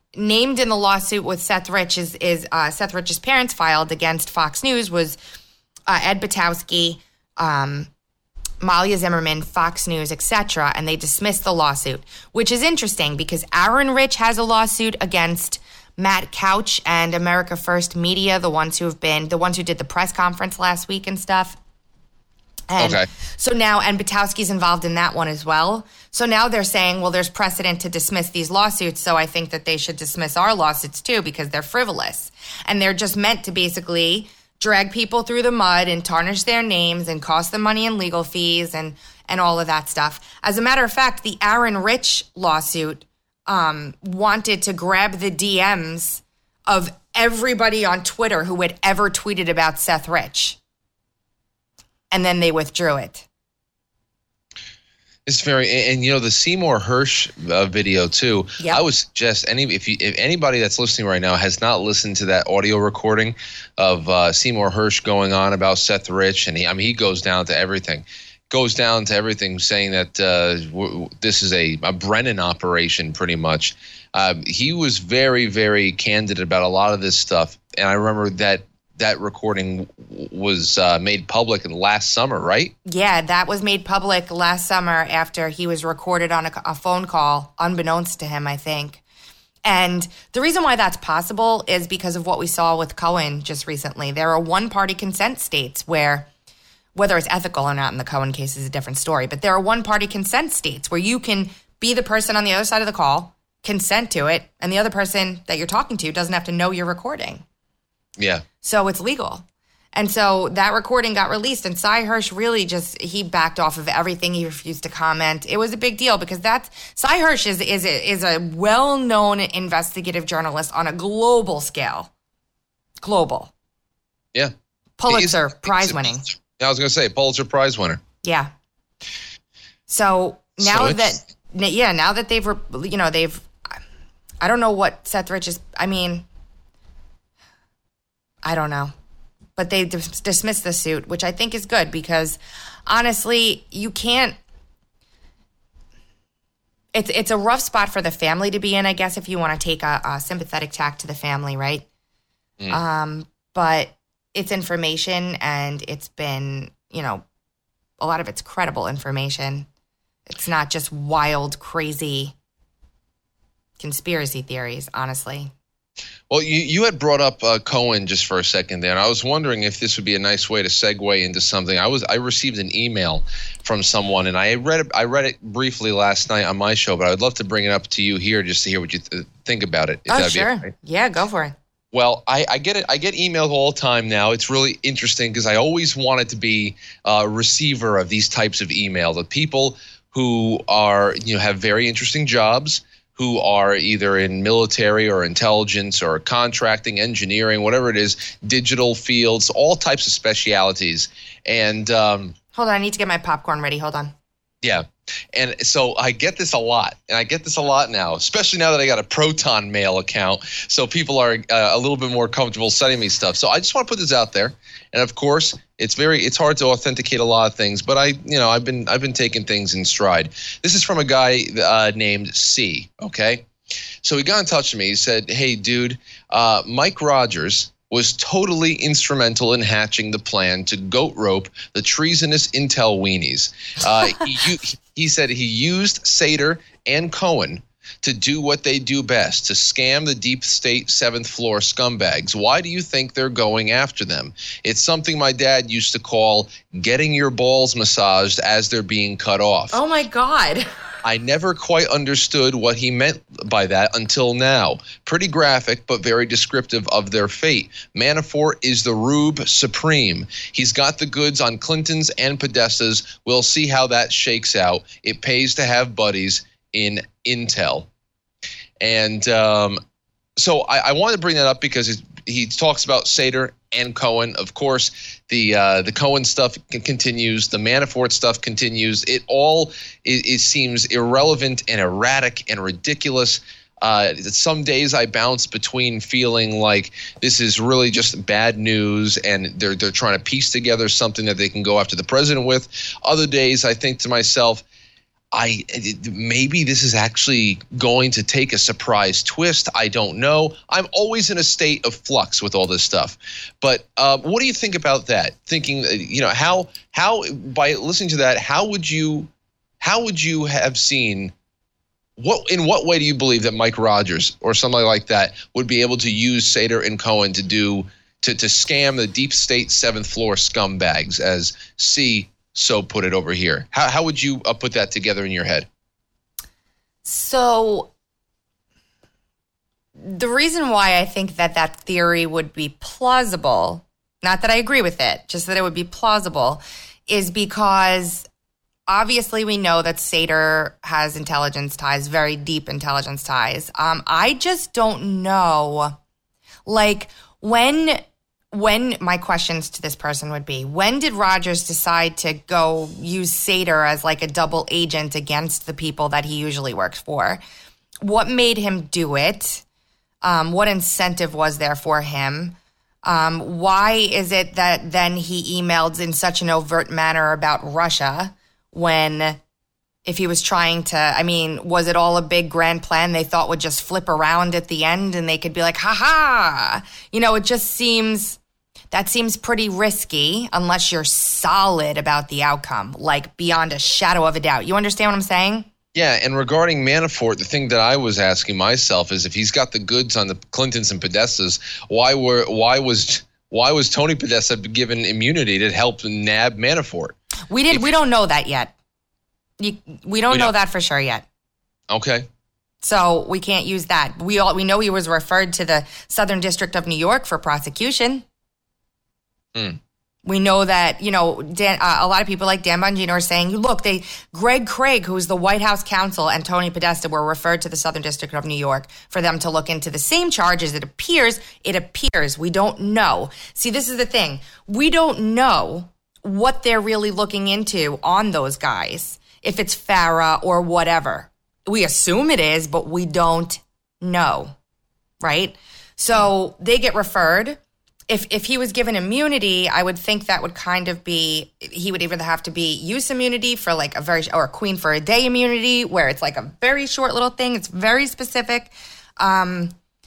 named in the lawsuit with Seth Rich is, is uh, Seth Rich's parents filed against Fox News was uh, Ed Butowski, um, Malia Zimmerman, Fox News, et cetera, and they dismissed the lawsuit, which is interesting because Aaron Rich has a lawsuit against Matt Couch and America First Media, the ones who have been, the ones who did the press conference last week and stuff. And
okay.
So now, and Butowski's involved in that one as well. So now they're saying, well, there's precedent to dismiss these lawsuits, so I think that they should dismiss our lawsuits too because they're frivolous. And they're just meant to basically drag people through the mud and tarnish their names and cost them money in legal fees and, and all of that stuff. As a matter of fact, the Aaron Rich lawsuit um, wanted to grab the D Ms of everybody on Twitter who had ever tweeted about Seth Rich. And then they withdrew it.
It's very, and, and you know the Seymour Hersh uh, video too.
Yep.
I would suggest any if you if anybody that's listening right now has not listened to that audio recording of uh, Seymour Hersh going on about Seth Rich, and he I mean he goes down to everything, goes down to everything, saying that uh, w- w- this is a, a Brennan operation, pretty much. Um, he was very very candid about a lot of this stuff, and I remember that. That recording was uh, made public last summer, right?
Yeah, that was made public last summer after he was recorded on a, a phone call, unbeknownst to him, I think. And the reason why that's possible is because of what we saw with Cohen just recently. There are one-party consent states where, whether it's ethical or not in the Cohen case is a different story, but there are one-party consent states where you can be the person on the other side of the call, consent to it, and the other person that you're talking to doesn't have to know you're recording.
Yeah.
So it's legal. And so that recording got released, and Cy Hersh really just, he backed off of everything. He refused to comment. It was a big deal because that's, Cy Hersh is, is, a, is a well-known investigative journalist on a global scale. Global.
Yeah.
Pulitzer
He's,
Prize
he's,
winning.
I was going to say, Pulitzer Prize winner.
Yeah. So now
so
that, yeah, now that they've, you know, they've, I don't know what Seth Rich is, I mean, I don't know. But they dis- dismissed the suit, which I think is good because, honestly, you can't. It's it's a rough spot for the family to be in, I guess, if you want to take a, a sympathetic tack to the family, right? Mm. Um, but it's information, and it's been, you know, a lot of it's credible information. It's not just wild, crazy conspiracy theories, honestly.
Well, you, you had brought up uh, Cohen just for a second there, and I was wondering if this would be a nice way to segue into something. I was I received an email from someone, and I read it, I read it briefly last night on my show, but I would love to bring it up to you here just to hear what you th- think about it. If
oh,
that'd
sure.
Be okay.
Yeah, go for it.
Well, I, I get it. I get emails all the time now. It's really interesting because I always wanted to be a receiver of these types of emails of people who are, you know, have very interesting jobs, who are either in military or intelligence or contracting, engineering, whatever it is, digital fields, all types of specialities. And um,
hold on, I need to get my popcorn ready. Hold on.
Yeah. And so I get this a lot, and I get this a lot now, especially now that I got a Proton Mail account. So people are uh, a little bit more comfortable sending me stuff. So I just want to put this out there. And of course, it's very it's hard to authenticate a lot of things, but I, you know, I've been I've been taking things in stride. This is from a guy uh, named C. Okay. So he got in touch with me. He said, "Hey, dude, uh, Mike Rogers was totally instrumental in hatching the plan to goat rope the treasonous intel weenies. Uh, he, he said he used Sater and Cohen to do what they do best, to scam the deep state seventh floor scumbags. Why do you think they're going after them? It's something my dad used to call getting your balls massaged as they're being cut off."
Oh, my God.
I never quite understood what he meant by that until now. Pretty graphic, but very descriptive of their fate. Manafort is the rube supreme. He's got the goods on Clintons and Podestas. We'll see how that shakes out. It pays to have buddies in intel. And um, so I, I wanted to bring that up because it, he talks about Sater and Cohen. Of course, the uh, the Cohen stuff continues. The Manafort stuff continues. It all it, it seems irrelevant and erratic and ridiculous. Uh, some days I bounce between feeling like this is really just bad news and they're they're trying to piece together something that they can go after the president with. Other days I think to myself, I maybe this is actually going to take a surprise twist. I don't know. I'm always in a state of flux with all this stuff. But uh, what do you think about that? Thinking, you know, how how by listening to that, how would you how would you have seen what in what way do you believe that Mike Rogers or somebody like that would be able to use Sater and Cohen to do to to scam the deep state seventh floor scumbags, as C so put it over here? How how would you uh, put that together in your head?
So the reason why I think that that theory would be plausible, not that I agree with it, just that it would be plausible, is because obviously we know that Sater has intelligence ties, very deep intelligence ties. Um, I just don't know, like when... When my questions to this person would be, when did Rogers decide to go use Sater as like a double agent against the people that he usually works for? What made him do it? Um, what incentive was there for him? Um, why is it that then he emailed in such an overt manner about Russia when if he was trying to, I mean, was it all a big grand plan they thought would just flip around at the end and they could be like, ha ha? You know, it just seems... That seems pretty risky unless you're solid about the outcome, like beyond a shadow of a doubt. You understand what I'm saying?
Yeah, and regarding Manafort, the thing that I was asking myself is if he's got the goods on the Clintons and Podestas, why were why was why was Tony Podesta given immunity to help nab Manafort?
We did. If, we don't know that yet. You, we don't we know don't. that for sure yet.
Okay.
So we can't use that. We all we know he was referred to the Southern District of New York for prosecution. Mm. We know that, you know, Dan, uh, a lot of people like Dan Bongino are saying, look, they Greg Craig, who's the White House counsel, and Tony Podesta were referred to the Southern District of New York for them to look into the same charges. It appears, it appears, we don't know. See, this is the thing. We don't know what they're really looking into on those guys, if it's Farah or whatever. We assume it is, but we don't know, right? So they get referred. If if he was given immunity, I would think that would kind of be, he would either have to be use immunity for like a very, or a queen for a day immunity, where it's like a very short little thing. It's very specific. Um,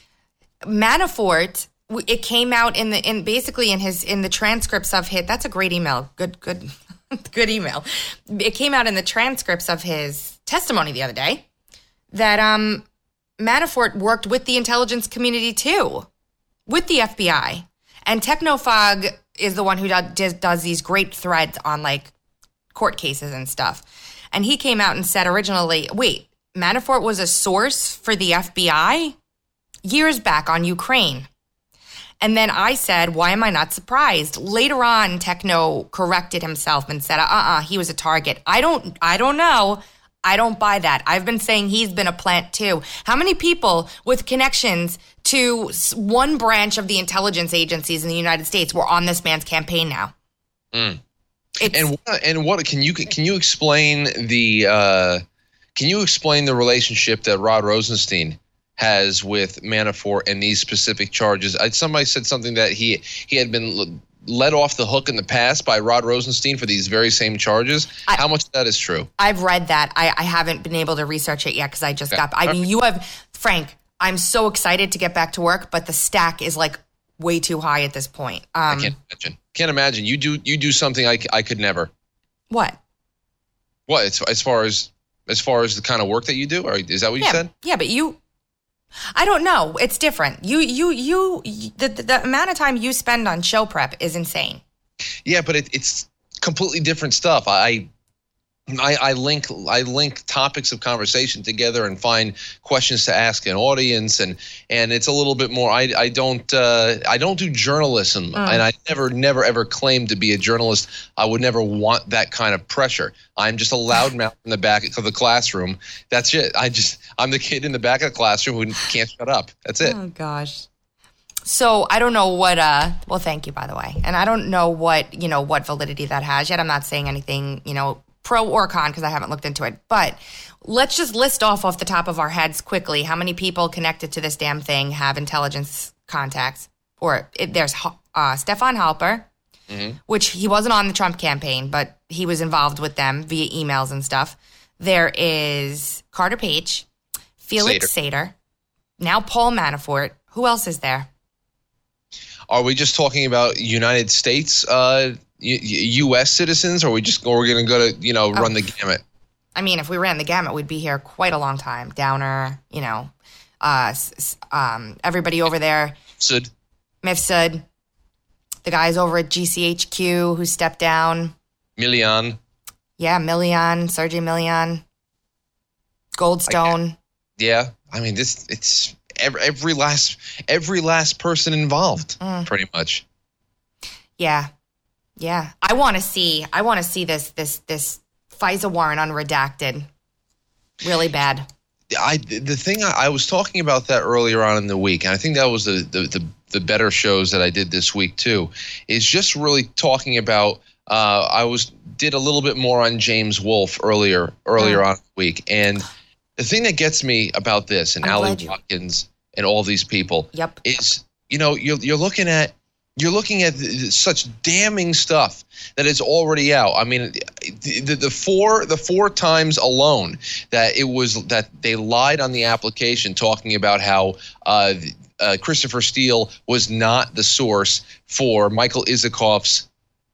Manafort, it came out in the, in basically in his, in the transcripts of his, that's a great email. Good, good, good email. It came out in the transcripts of his testimony the other day that um, Manafort worked with the intelligence community too, with the F B I. And Technofog is the one who does, does these great threads on like court cases and stuff. And he came out and said originally, wait, Manafort was a source for the F B I years back on Ukraine. And then I said, why am I not surprised? Later on, Techno corrected himself and said, uh-uh, he was a target. I don't, I don't know. I don't buy that. I've been saying he's been a plant too. How many people with connections to one branch of the intelligence agencies in the United States were on this man's campaign now?
Mm. And what, and what can you can you explain the uh, can you explain the relationship that Rod Rosenstein has with Manafort and these specific charges? I, somebody said something that he he had been let off the hook in the past by Rod Rosenstein for these very same charges. I, How much of that is true?
I've read that. I, I haven't been able to research it yet because I just okay. got. I mean, you have, Frank. I'm so excited to get back to work, but the stack is like way too high at this point. Um,
I can't imagine. Can't imagine. You do you do something I, I could never.
What?
What? As, as far as as far as the kind of work that you do, or is that what you
yeah,
said?
Yeah, but you. I don't know. It's different. You, you, you. The, the, the amount of time you spend on show prep is insane.
Yeah, but it, it's completely different stuff. I, I, I link, I link topics of conversation together and find questions to ask an audience, and and it's a little bit more. I, I don't, uh, I don't do journalism, mm. and I never, never, ever claimed to be a journalist. I would never want that kind of pressure. I'm just a loudmouth in the back of the classroom. That's it. I just, I'm the kid in the back of the classroom who can't shut up. That's it.
Oh gosh. So I don't know what, uh, well, thank you, by the way. And I don't know what, you know, what validity that has yet. I'm not saying anything, you know, pro or con because I haven't looked into it. But let's just list off off the top of our heads quickly how many people connected to this damn thing have intelligence contacts. Or it, there's uh, Stefan Halper, mm-hmm. which he wasn't on the Trump campaign, but he was involved with them via emails and stuff. There is Carter Page, Felix Sater. Sater, now Paul Manafort. Who else is there?
Are we just talking about United States uh, U S citizens, or are we just or we're going to go to, you know, run oh. the gamut?
I mean, if we ran the gamut, we'd be here quite a long time. Downer, you know, uh, um, everybody over there.
Mifsud.
Mifsud. The guys over at G C H Q who stepped down.
Milian.
Yeah, Milian, Sergey Milian. Goldstone.
I, yeah, I mean, this it's every, every last every last person involved, mm. pretty much.
Yeah, yeah. I want to see. I want to see this this this FISA warrant unredacted. Really bad.
I the thing I, I was talking about that earlier on in the week, and I think that was the the the, the better shows that I did this week too. Is just really talking about. Uh, I was did a little bit more on James Wolfe earlier earlier mm. on the week, and the thing that gets me about this and Ali Watkins and all these people
yep.
is, you know, you're you're looking at you're looking at such damning stuff that is already out. I mean, the, the, the four the four times alone that it was that they lied on the application, talking about how uh, uh, Christopher Steele was not the source for Michael Isikoff's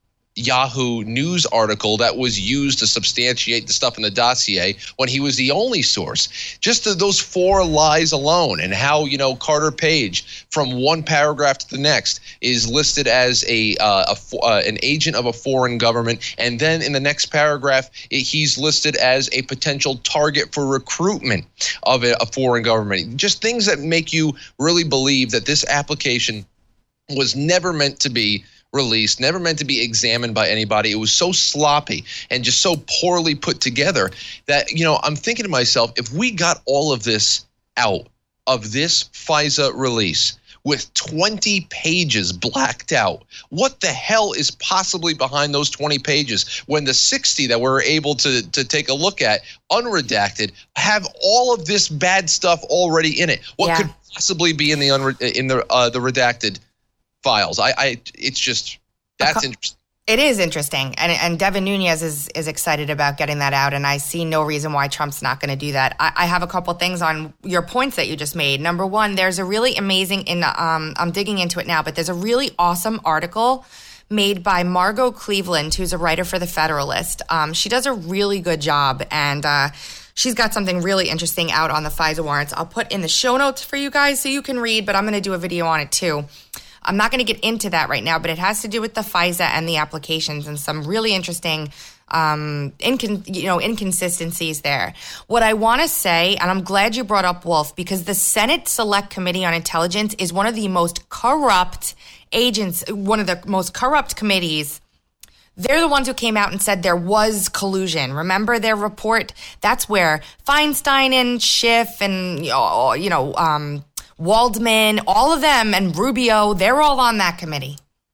Yahoo News article that was used to substantiate the stuff in the dossier when he was the only source. Just the, those four lies alone, and how, you know, Carter Page from one paragraph to the next is listed as a, uh, a uh, an agent of a foreign government, and then in the next paragraph it, he's listed as a potential target for recruitment of a, a foreign government. Just things that make you really believe that this application was never meant to be released, never meant to be examined by anybody. It was so sloppy and just so poorly put together that, you know, I'm thinking to myself, if we got all of this out of this FISA release with twenty pages blacked out, what the hell is possibly behind those twenty pages when the sixty that we're able to to take a look at unredacted have all of this bad stuff already in it? What yeah. could possibly be in the unre- in the uh, the redacted files? I, I, it's just, that's interesting.
It is interesting. And and Devin Nunes is, is excited about getting that out. And I see no reason why Trump's not going to do that. I, I have a couple things on your points that you just made. Number one, there's a really amazing, in um, I'm digging into it now, but there's a really awesome article made by Margot Cleveland, who's a writer for The Federalist. Um, she does a really good job. And, uh, she's got something really interesting out on the FISA warrants. I'll put in the show notes for you guys so you can read, but I'm going to do a video on it too. I'm not going to get into that right now, but it has to do with the FISA and the applications and some really interesting um, incon- you know, inconsistencies there. What I want to say, and I'm glad you brought up Wolfe, because the Senate Select Committee on Intelligence is one of the most corrupt agents, one of the most corrupt committees. They're the ones who came out and said there was collusion. Remember their report? That's where Feinstein and Schiff and, you know, um, Waldman, all of them, and Rubio, they're all on that committee.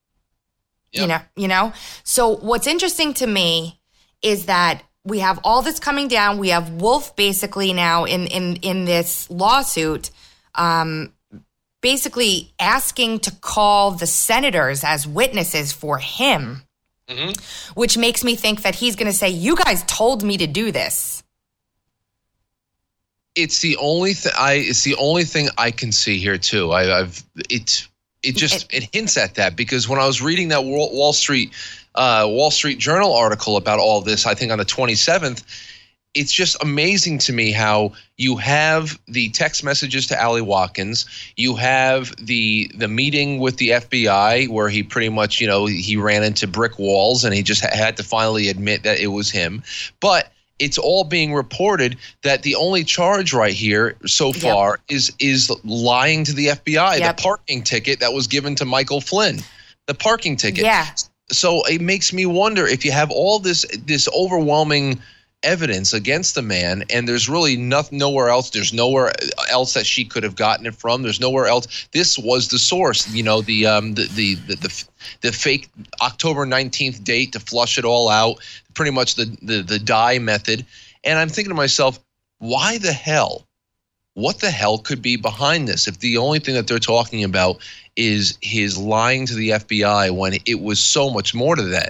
Yep. You know, you know? So what's interesting to me is that we have all this coming down. We have Wolfe basically now in, in, in this lawsuit, um, basically asking to call the senators as witnesses for him, mm-hmm. which makes me think that he's going to say, you guys told me to do this.
It's the only thing I. It's the only thing I can see here too. I, I've it. It just it, it hints at that, because when I was reading that Wall, Wall Street, uh, Wall Street Journal article about all this, I think on the twenty-seventh, it's just amazing to me how you have the text messages to Ali Watkins, you have the the meeting with the F B I where he pretty much, you know, he ran into brick walls and he just had to finally admit that it was him, but it's all being reported that the only charge right here so far yep. is is lying to the F B I. Yep. The parking ticket that was given to Michael Flynn, the parking ticket.
Yeah.
So it makes me wonder, if you have all this this overwhelming evidence against the man, and there's really nothing, nowhere else. There's nowhere else that she could have gotten it from. There's nowhere else. This was the source. You know, the um the the the the, the fake October nineteenth date to flush it all out. Pretty much the the the die method. And I'm thinking to myself, why the hell? What the hell could be behind this if the only thing that they're talking about is his lying to the F B I when it was so much more to that?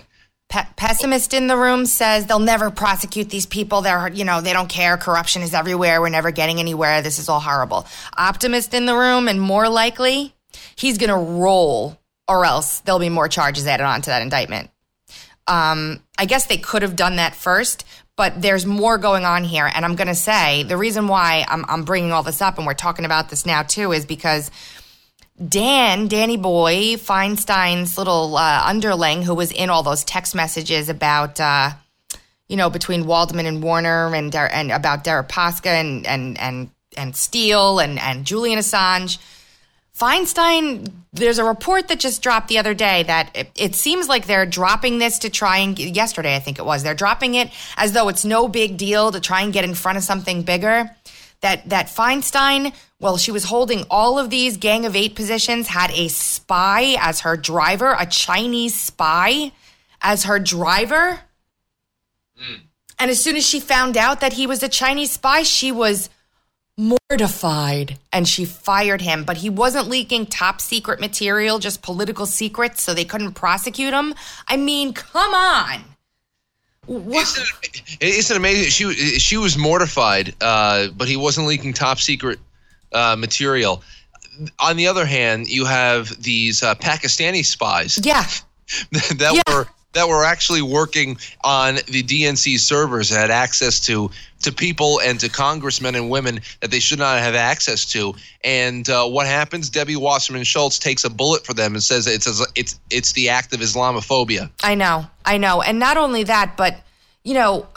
Pe- pessimist in the room says they'll never prosecute these people. They're, you know, they don't care. Corruption is everywhere. We're never getting anywhere. This is all horrible. Optimist in the room, and more likely, he's going to roll, or else there'll be more charges added on to that indictment. Um, I guess they could have done that first, but there's more going on here. And I'm going to say the reason why I'm, I'm bringing all this up and we're talking about this now too is because Dan, Danny Boy, Feinstein's little uh, underling who was in all those text messages about, uh, you know, between Waldman and Warner and and about Deripaska and and and and Steele and and Julian Assange. Feinstein, there's a report that just dropped the other day that it, it seems like they're dropping this to try and, yesterday I think it was, they're dropping it as though it's no big deal to try and get in front of something bigger. That that Feinstein, well, she was holding all of these Gang of Eight positions, had a spy as her driver, a Chinese spy as her driver. Mm. And as soon as she found out that he was a Chinese spy, she was mortified and she fired him. But he wasn't leaking top secret material, just political secrets, so they couldn't prosecute him. I mean, come on.
Isn't it, isn't it amazing? She she was mortified, uh, but he wasn't leaking top secret uh, material. On the other hand, you have these uh, Pakistani spies,
yeah,
that yeah. were that were actually working on the D N C servers, that had access to to people and to congressmen and women that they should not have access to. And uh, what happens? Debbie Wasserman Schultz takes a bullet for them and says it's it's it's the act of Islamophobia.
I know, I know, and not only that, but you know,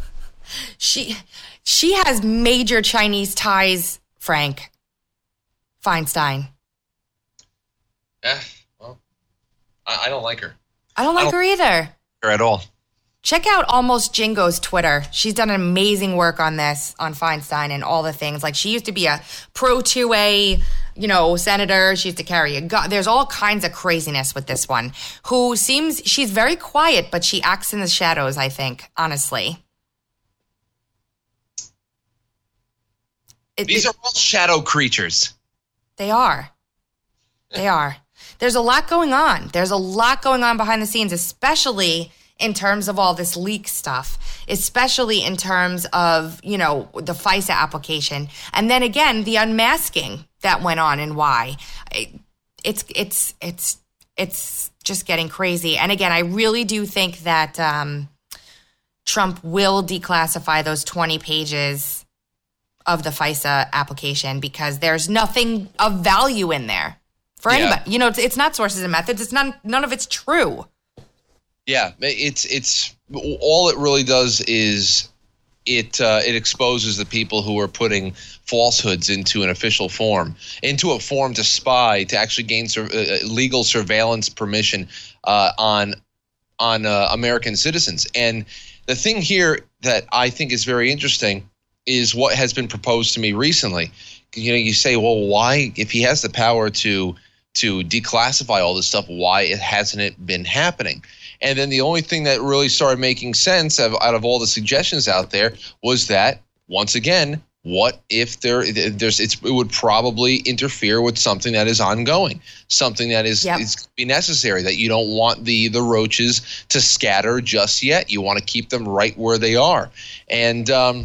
she she has major Chinese ties. Frank Feinstein.
Yeah, well, I, I don't like her.
I don't like I don't
her
either.
Her at all.
Check out Almost Jingo's Twitter. She's done amazing work on this, on Feinstein and all the things. Like, she used to be a pro two A, you know, senator. She used to carry a gun. There's all kinds of craziness with this one, who seems, she's very quiet, but she acts in the shadows, I think, honestly. It,
These
it,
are all shadow creatures.
They are. They are. There's a lot going on. There's a lot going on behind the scenes, especially in terms of all this leak stuff, especially in terms of, you know, the FISA application. And then again, the unmasking that went on and why. It's, it's, it's, it's just getting crazy. And again, I really do think that um, Trump will declassify those twenty pages of the FISA application because there's nothing of value in there for anybody. Yeah. You know, it's, it's not sources and methods. It's none, none of it's true.
Yeah, it's it's all it really does is it uh, it exposes the people who are putting falsehoods into an official form, into a form to spy, to actually gain sur- uh, legal surveillance permission uh, on on uh, American citizens. And the thing here that I think is very interesting is what has been proposed to me recently. You know, you say, well, why, if he has the power to to declassify all this stuff, why it hasn't it been happening? And then the only thing that really started making sense of, out of all the suggestions out there was that, once again, what if there there's it's, it would probably interfere with something that is ongoing, something that is, yep. is be necessary, that you don't want the the roaches to scatter just yet. You want to keep them right where they are. And um,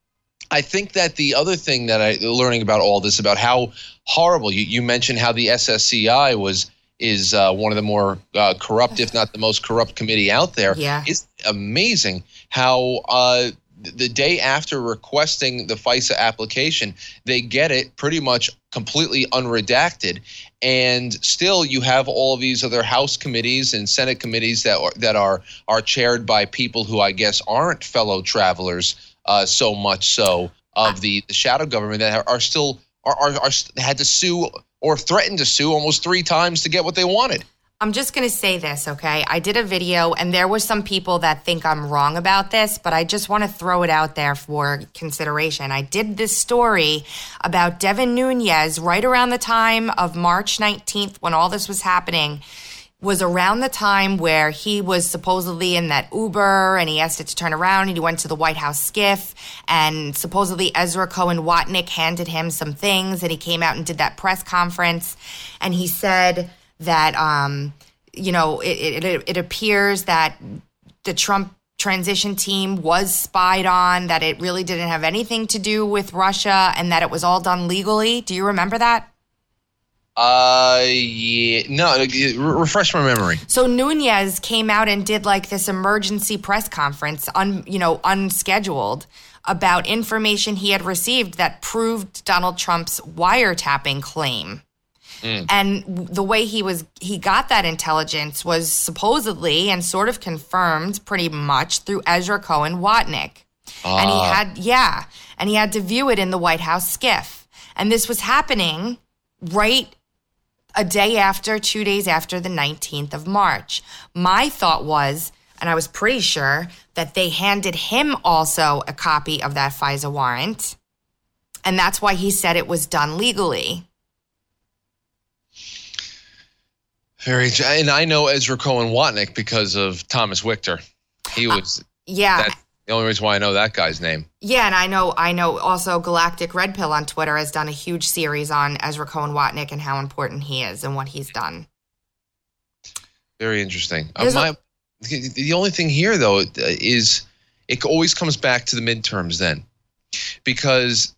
I think that the other thing that I learning about all this, about how horrible, you, you mentioned how the S S C I was is uh, one of the more uh, corrupt, if not the most corrupt committee out there.
Yeah.
It's amazing how uh, the day after requesting the FISA application, they get it pretty much completely unredacted. And still you have all of these other House committees and Senate committees that are, that are, are chaired by people who I guess aren't fellow travelers uh, so much so of the, the shadow government that are still are, are, are had to sue or threatened to sue almost three times to get what they wanted.
I'm just going to say this, okay? I did a video, and there were some people that think I'm wrong about this, but I just want to throw it out there for consideration. I did this story about Devin Nunes right around the time of March nineteenth when all this was happening. Was around the time where he was supposedly in that Uber and he asked it to turn around and he went to the White House skiff and supposedly Ezra Cohen-Watnick handed him some things and he came out and did that press conference and he said that, um, you know, it, it, it appears that the Trump transition team was spied on, that it really didn't have anything to do with Russia, and that it was all done legally. Do you remember that?
Uh, yeah, no, re- refresh my memory.
So Nunes came out and did like this emergency press conference, un, you know, unscheduled, about information he had received that proved Donald Trump's wiretapping claim. Mm. And the way he was, he got that intelligence was supposedly and sort of confirmed pretty much through Ezra Cohen Watnick. Uh. And he had, yeah, and he had to view it in the White House skiff. And this was happening right a day after, two days after the nineteenth of March. My thought was, and I was pretty sure, that they handed him also a copy of that FISA warrant. And that's why he said it was done legally.
Very, and I know Ezra Cohen Watnick because of Thomas Wichter. He was, uh,
yeah.
That's the only reason why I know that guy's name.
Yeah, and I know, I know also Galactic Red Pill on Twitter has done a huge series on Ezra Cohen Watnick and how important he is and what he's done.
Very interesting. Uh, my, a- the only thing here, though, is it always comes back to the midterms then. Because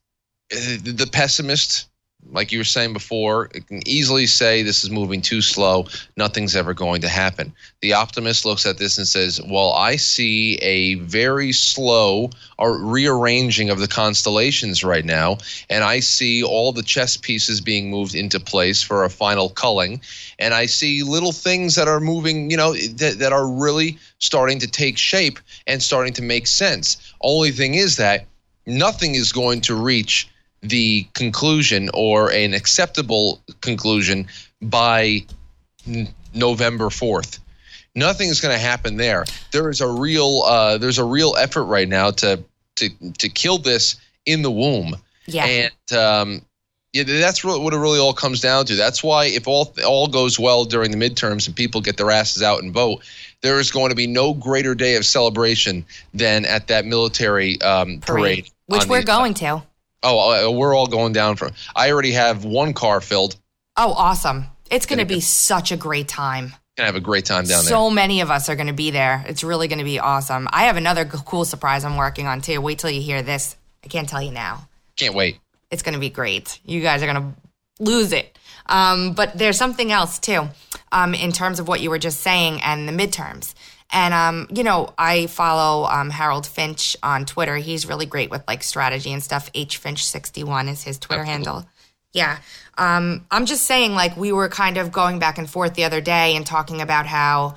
the pessimist, like you were saying before, it can easily say this is moving too slow. Nothing's ever going to happen. The optimist looks at this and says, well, I see a very slow or rearranging of the constellations right now, and I see all the chess pieces being moved into place for a final culling, and I see little things that are moving, you know, that, that are really starting to take shape and starting to make sense. Only thing is that nothing is going to reach the conclusion or an acceptable conclusion by n- November fourth. Nothing is going to happen there. There is a real uh, there's a real effort right now to to to kill this in the womb.
Yeah.
And um, yeah, that's really what it really all comes down to. That's why if all all goes well during the midterms and people get their asses out and vote, there is going to be no greater day of celebration than at that military um, parade,
parade, which we're going to.
Oh, we're all going down for. I already have one car filled.
Oh, awesome. It's going to be such a great time.
Going to have a great time down there.
So many of us are going to be there. It's really going to be awesome. I have another g- cool surprise I'm working on, too. Wait till you hear this. I can't tell you now.
Can't wait.
It's going to be great. You guys are going to lose it. Um, but there's something else, too, um, in terms of what you were just saying and the midterms. And, um, you know, I follow um, Harold Finch on Twitter. He's really great with, like, strategy and stuff. H Finch sixty-one is his Twitter Absolutely. handle. Yeah. Um, I'm just saying, like, we were kind of going back and forth the other day and talking about how,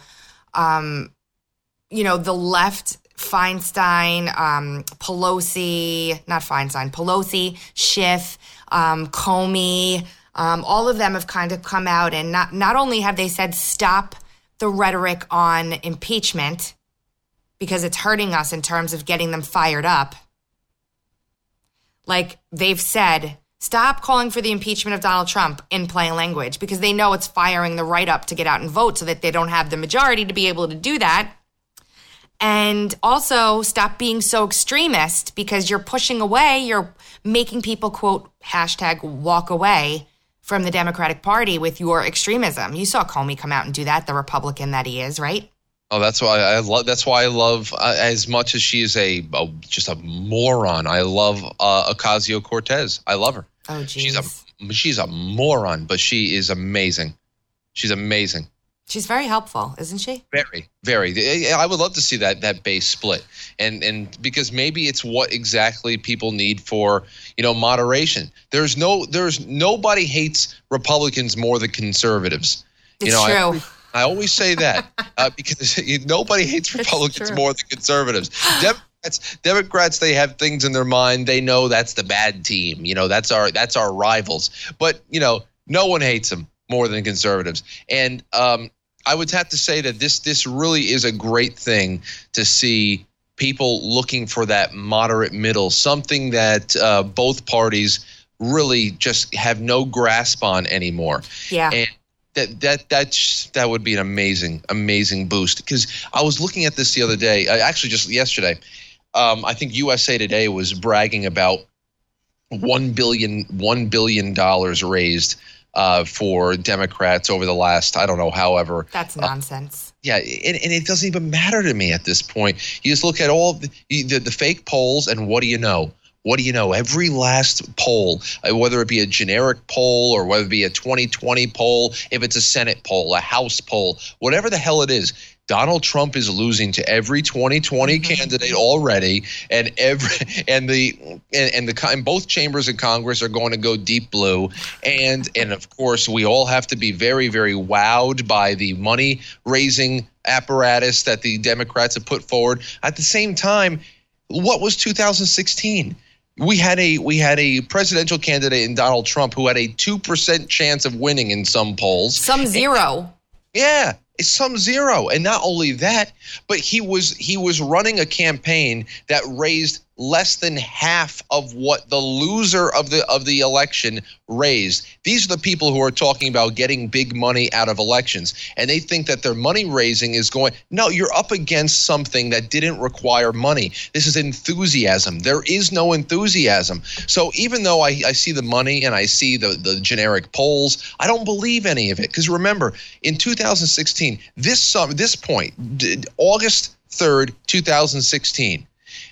um, you know, the left, Feinstein, um, Pelosi, not Feinstein, Pelosi, Schiff, um, Comey, um, all of them have kind of come out and not, not only have they said stop the rhetoric on impeachment because it's hurting us in terms of getting them fired up. Like they've said, stop calling for the impeachment of Donald Trump in plain language because they know it's firing the right up to get out and vote so that they don't have the majority to be able to do that. And also stop being so extremist because you're pushing away, you're making people, quote, hashtag walk away from the Democratic Party with your extremism. You saw Comey come out and do that, the Republican that he is, right?
Oh, that's why I love. That's why I love uh, as much as she is a, a just a moron. I love uh, Ocasio-Cortez. I love her.
Oh, geez.
She's a she's a moron, but she is amazing. She's amazing.
She's very helpful, isn't she?
Very, very. I would love to see that that base split, and and because maybe it's what exactly people need for you know moderation. There's no there's nobody hates Republicans more than conservatives.
It's
you know,
true.
I, I always say that uh, because nobody hates Republicans more than conservatives. Democrats, Democrats, they have things in their mind. They know that's the bad team. You know, that's our that's our rivals. But you know, no one hates them more than conservatives. And um, I would have to say that this this really is a great thing to see people looking for that moderate middle, something that uh, both parties really just have no grasp on anymore.
Yeah.
And that that that that would be an amazing, amazing boost. Because I was looking at this the other day, uh, actually just yesterday. Um, I think U S A Today was bragging about one billion one billion dollars raised uh, for Democrats over the last, I don't know, however.
That's nonsense.
Uh, yeah, and, and it doesn't even matter to me at this point. You just look at all the, the, the fake polls, and what do you know? What do you know? Every last poll, uh, whether it be a generic poll or whether it be a twenty twenty poll, if it's a Senate poll, a House poll, whatever the hell it is, Donald Trump is losing to every twenty twenty mm-hmm. candidate already, and every and the and, and the and both chambers of Congress are going to go deep blue, and and of course we all have to be very very wowed by the money raising apparatus that the Democrats have put forward. At the same time, what was two thousand sixteen? We had a we had a presidential candidate in Donald Trump who had a two percent chance of winning in some polls.
Some zero.
And, yeah. It's some zero. And not only that, but he was he was running a campaign that raised less than half of what the loser of the of the election raised. These are the people who are talking about getting big money out of elections, and they think that their money raising is going. No, you're up against something that didn't require money. This is enthusiasm. There is no enthusiasm. So even though I, I see the money and I see the, the generic polls, I don't believe any of it. Because remember, in two thousand sixteen, this summer, this point, August third, two thousand sixteen,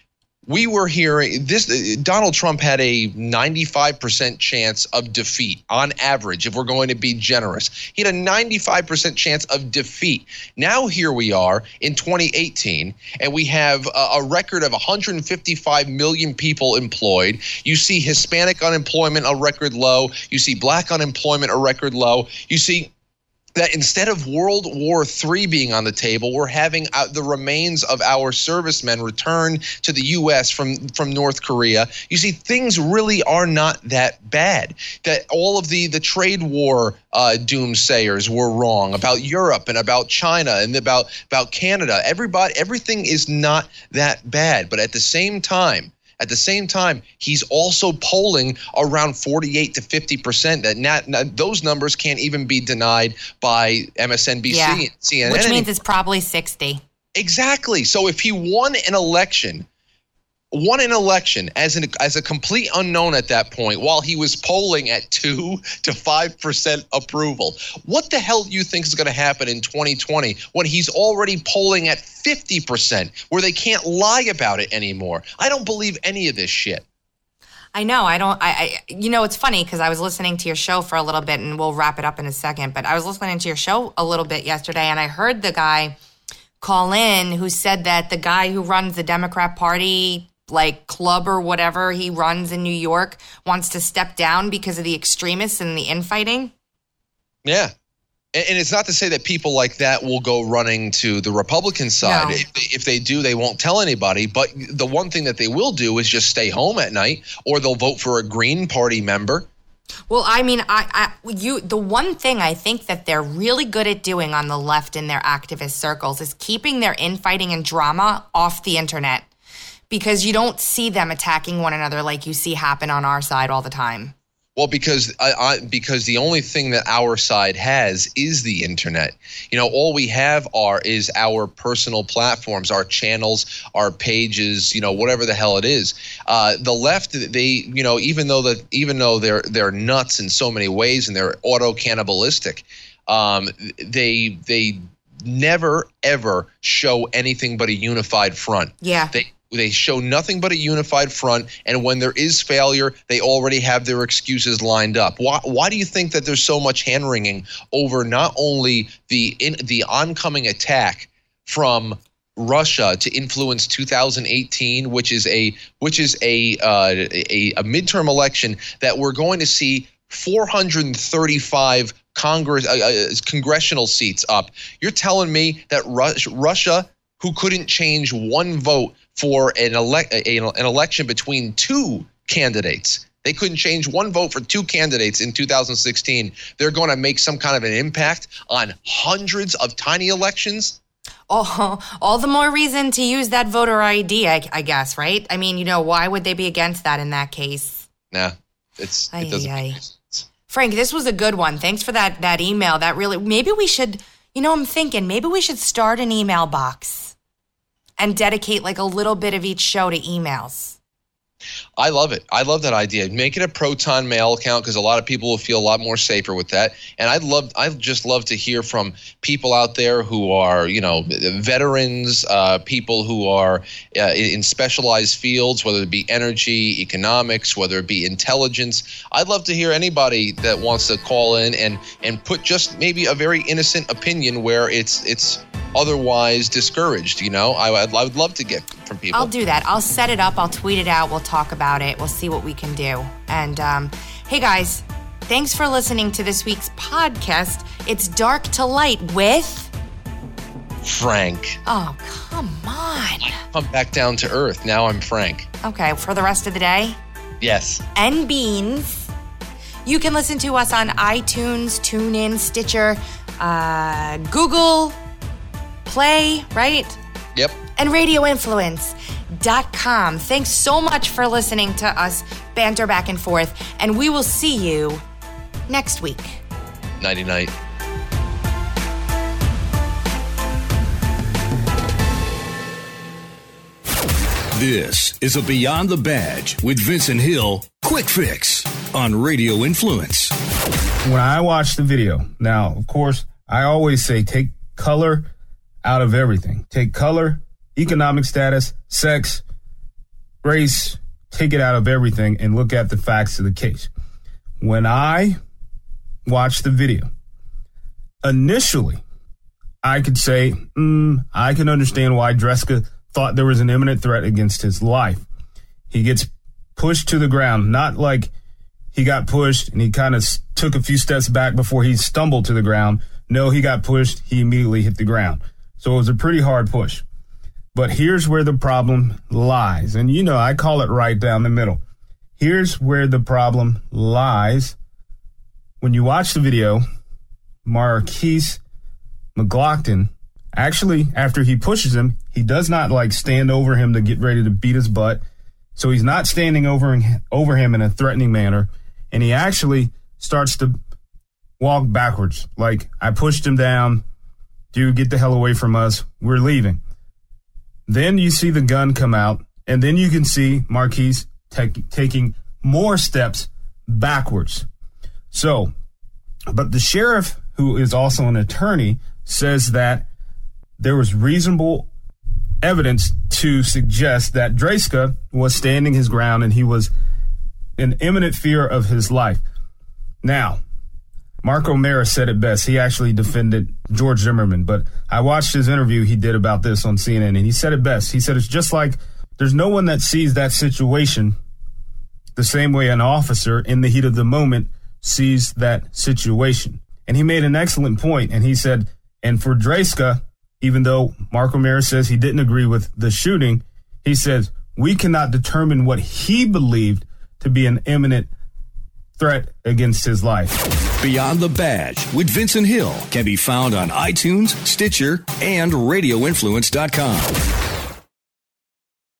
we were hearing this. Donald Trump had a ninety-five percent chance of defeat on average, if we're going to be generous. He had a ninety-five percent chance of defeat. Now here we are in twenty eighteen, and we have a, a record of one hundred fifty-five million people employed. You see Hispanic unemployment a record low. You see black unemployment a record low. You see that instead of World War Three being on the table, we're having uh, the remains of our servicemen return to the U S from, from North Korea. You see, things really are not that bad. That all of the, the trade war uh, doomsayers were wrong about Europe and about China and about, about Canada. Everybody, everything is not that bad. But at the same time, At the same time, he's also polling around forty-eight to fifty percent. That not, not, those numbers can't even be denied by M S N B C
yeah.
and C N N.
Which means it's probably sixty.
Exactly. So if he won an election, won an election as an as a complete unknown at that point, while he was polling at two to five percent approval, what the hell do you think is going to happen in twenty twenty when he's already polling at fifty percent, where they can't lie about it anymore? I don't believe any of this shit.
I know. I don't. I. I you know, it's funny because I was listening to your show for a little bit, and we'll wrap it up in a second. But I was listening to your show a little bit yesterday, and I heard the guy call in who said that the guy who runs the Democrat Party, like club or whatever he runs in New York, wants to step down because of the extremists and the infighting.
Yeah. And, and it's not to say that people like that will go running to the Republican side.
No.
If, they, if they do, they won't tell anybody. But the one thing that they will do is just stay home at night, or they'll vote for a Green Party member.
Well, I mean, I, I, you, the one thing I think that they're really good at doing on the left in their activist circles is keeping their infighting and drama off the internet, because you don't see them attacking one another like you see happen on our side all the time.
Well, because I, I, because the only thing that our side has is the internet. You know, all we have are is our personal platforms, our channels, our pages. You know, whatever the hell it is. Uh, the left, they, you know, even though that, even though they're they're nuts in so many ways and they're auto cannibalistic, um, they they never ever show anything but a unified front.
Yeah.
They. They show nothing but a unified front, and when there is failure, they already have their excuses lined up. Why, why do you think that there's so much hand-wringing over not only the in, the oncoming attack from Russia to influence two thousand eighteen, which is a which is a uh, a, a midterm election that we're going to see four hundred thirty-five Congress uh, uh, congressional seats up? You're telling me that Rus- Russia, who couldn't change one vote for an, ele- a, an election between two candidates, they couldn't change one vote for two candidates in two thousand sixteen. They're going to make some kind of an impact on hundreds of tiny elections?
Oh, all the more reason to use that voter I D, I, I guess, right? I mean, you know, why would they be against that in that case?
Nah, it's
Aye,
it doesn't
aye.
make sense.
Frank, this was a good one. Thanks for that that email. That really, maybe we should, you know, I'm thinking maybe we should start an email box and dedicate like a little bit of each show to emails.
I love it. I love that idea. Make it a Proton Mail account because a lot of people will feel a lot more safer with that. And I'd love, I'd just love to hear from people out there who are, you know, veterans, uh, people who are uh, in specialized fields, whether it be energy, economics, whether it be intelligence. I'd love to hear anybody that wants to call in and and put just maybe a very innocent opinion where it's it's otherwise discouraged. You know, I, I'd, I would love to get from people.
I'll do that. I'll set it up. I'll tweet it out. We'll talk about it. We'll see what we can do. And um, hey, guys, thanks for listening to this week's podcast. It's Dark to Light with
Frank.
Oh, come on.
I'm back down to earth. Now I'm Frank.
Okay, for the rest of the day?
Yes.
And Beans. You can listen to us on iTunes, TuneIn, Stitcher, uh, Google Play, right?
Yep.
And radio influence dot com. Thanks so much for listening to us banter back and forth, and we will see you next week.
Nighty night.
This is a Beyond the Badge with Vincent Hill Quick Fix on Radio Influence.
When I watch the video, now, of course, I always say take color out of everything. Take color, economic status, sex, race, take it out of everything and look at the facts of the case. When I watch the video, initially, I could say, mm, I can understand why Dreska thought there was an imminent threat against his life. He gets pushed to the ground, not like he got pushed and he kind of took a few steps back before he stumbled to the ground. No, he got pushed. He immediately hit the ground. So it was a pretty hard push. But here's where the problem lies. And, you know, I call it right down the middle. Here's where the problem lies. When you watch the video, Marquise McLaughlin, actually, after he pushes him, he does not, like, stand over him to get ready to beat his butt. So he's not standing over, over him in a threatening manner. And he actually starts to walk backwards. Like, I pushed him down. Dude, get the hell away from us. We're leaving. Then you see the gun come out, and then you can see Marquise te- taking more steps backwards. So, but the sheriff, who is also an attorney, says that there was reasonable evidence to suggest that Dreska was standing his ground and he was in imminent fear of his life. Now, Mark O'Mara said it best. He actually defended George Zimmerman, but I watched his interview he did about this on C N N, and he said it best. He said it's just like there's no one that sees that situation the same way an officer in the heat of the moment sees that situation. And he made an excellent point, and he said, and for Dreska, even though Mark O'Mara says he didn't agree with the shooting, he says, we cannot determine what he believed to be an imminent threat against his life.
Beyond the Badge with Vincent Hill can be found on iTunes, Stitcher, and radio influence dot com.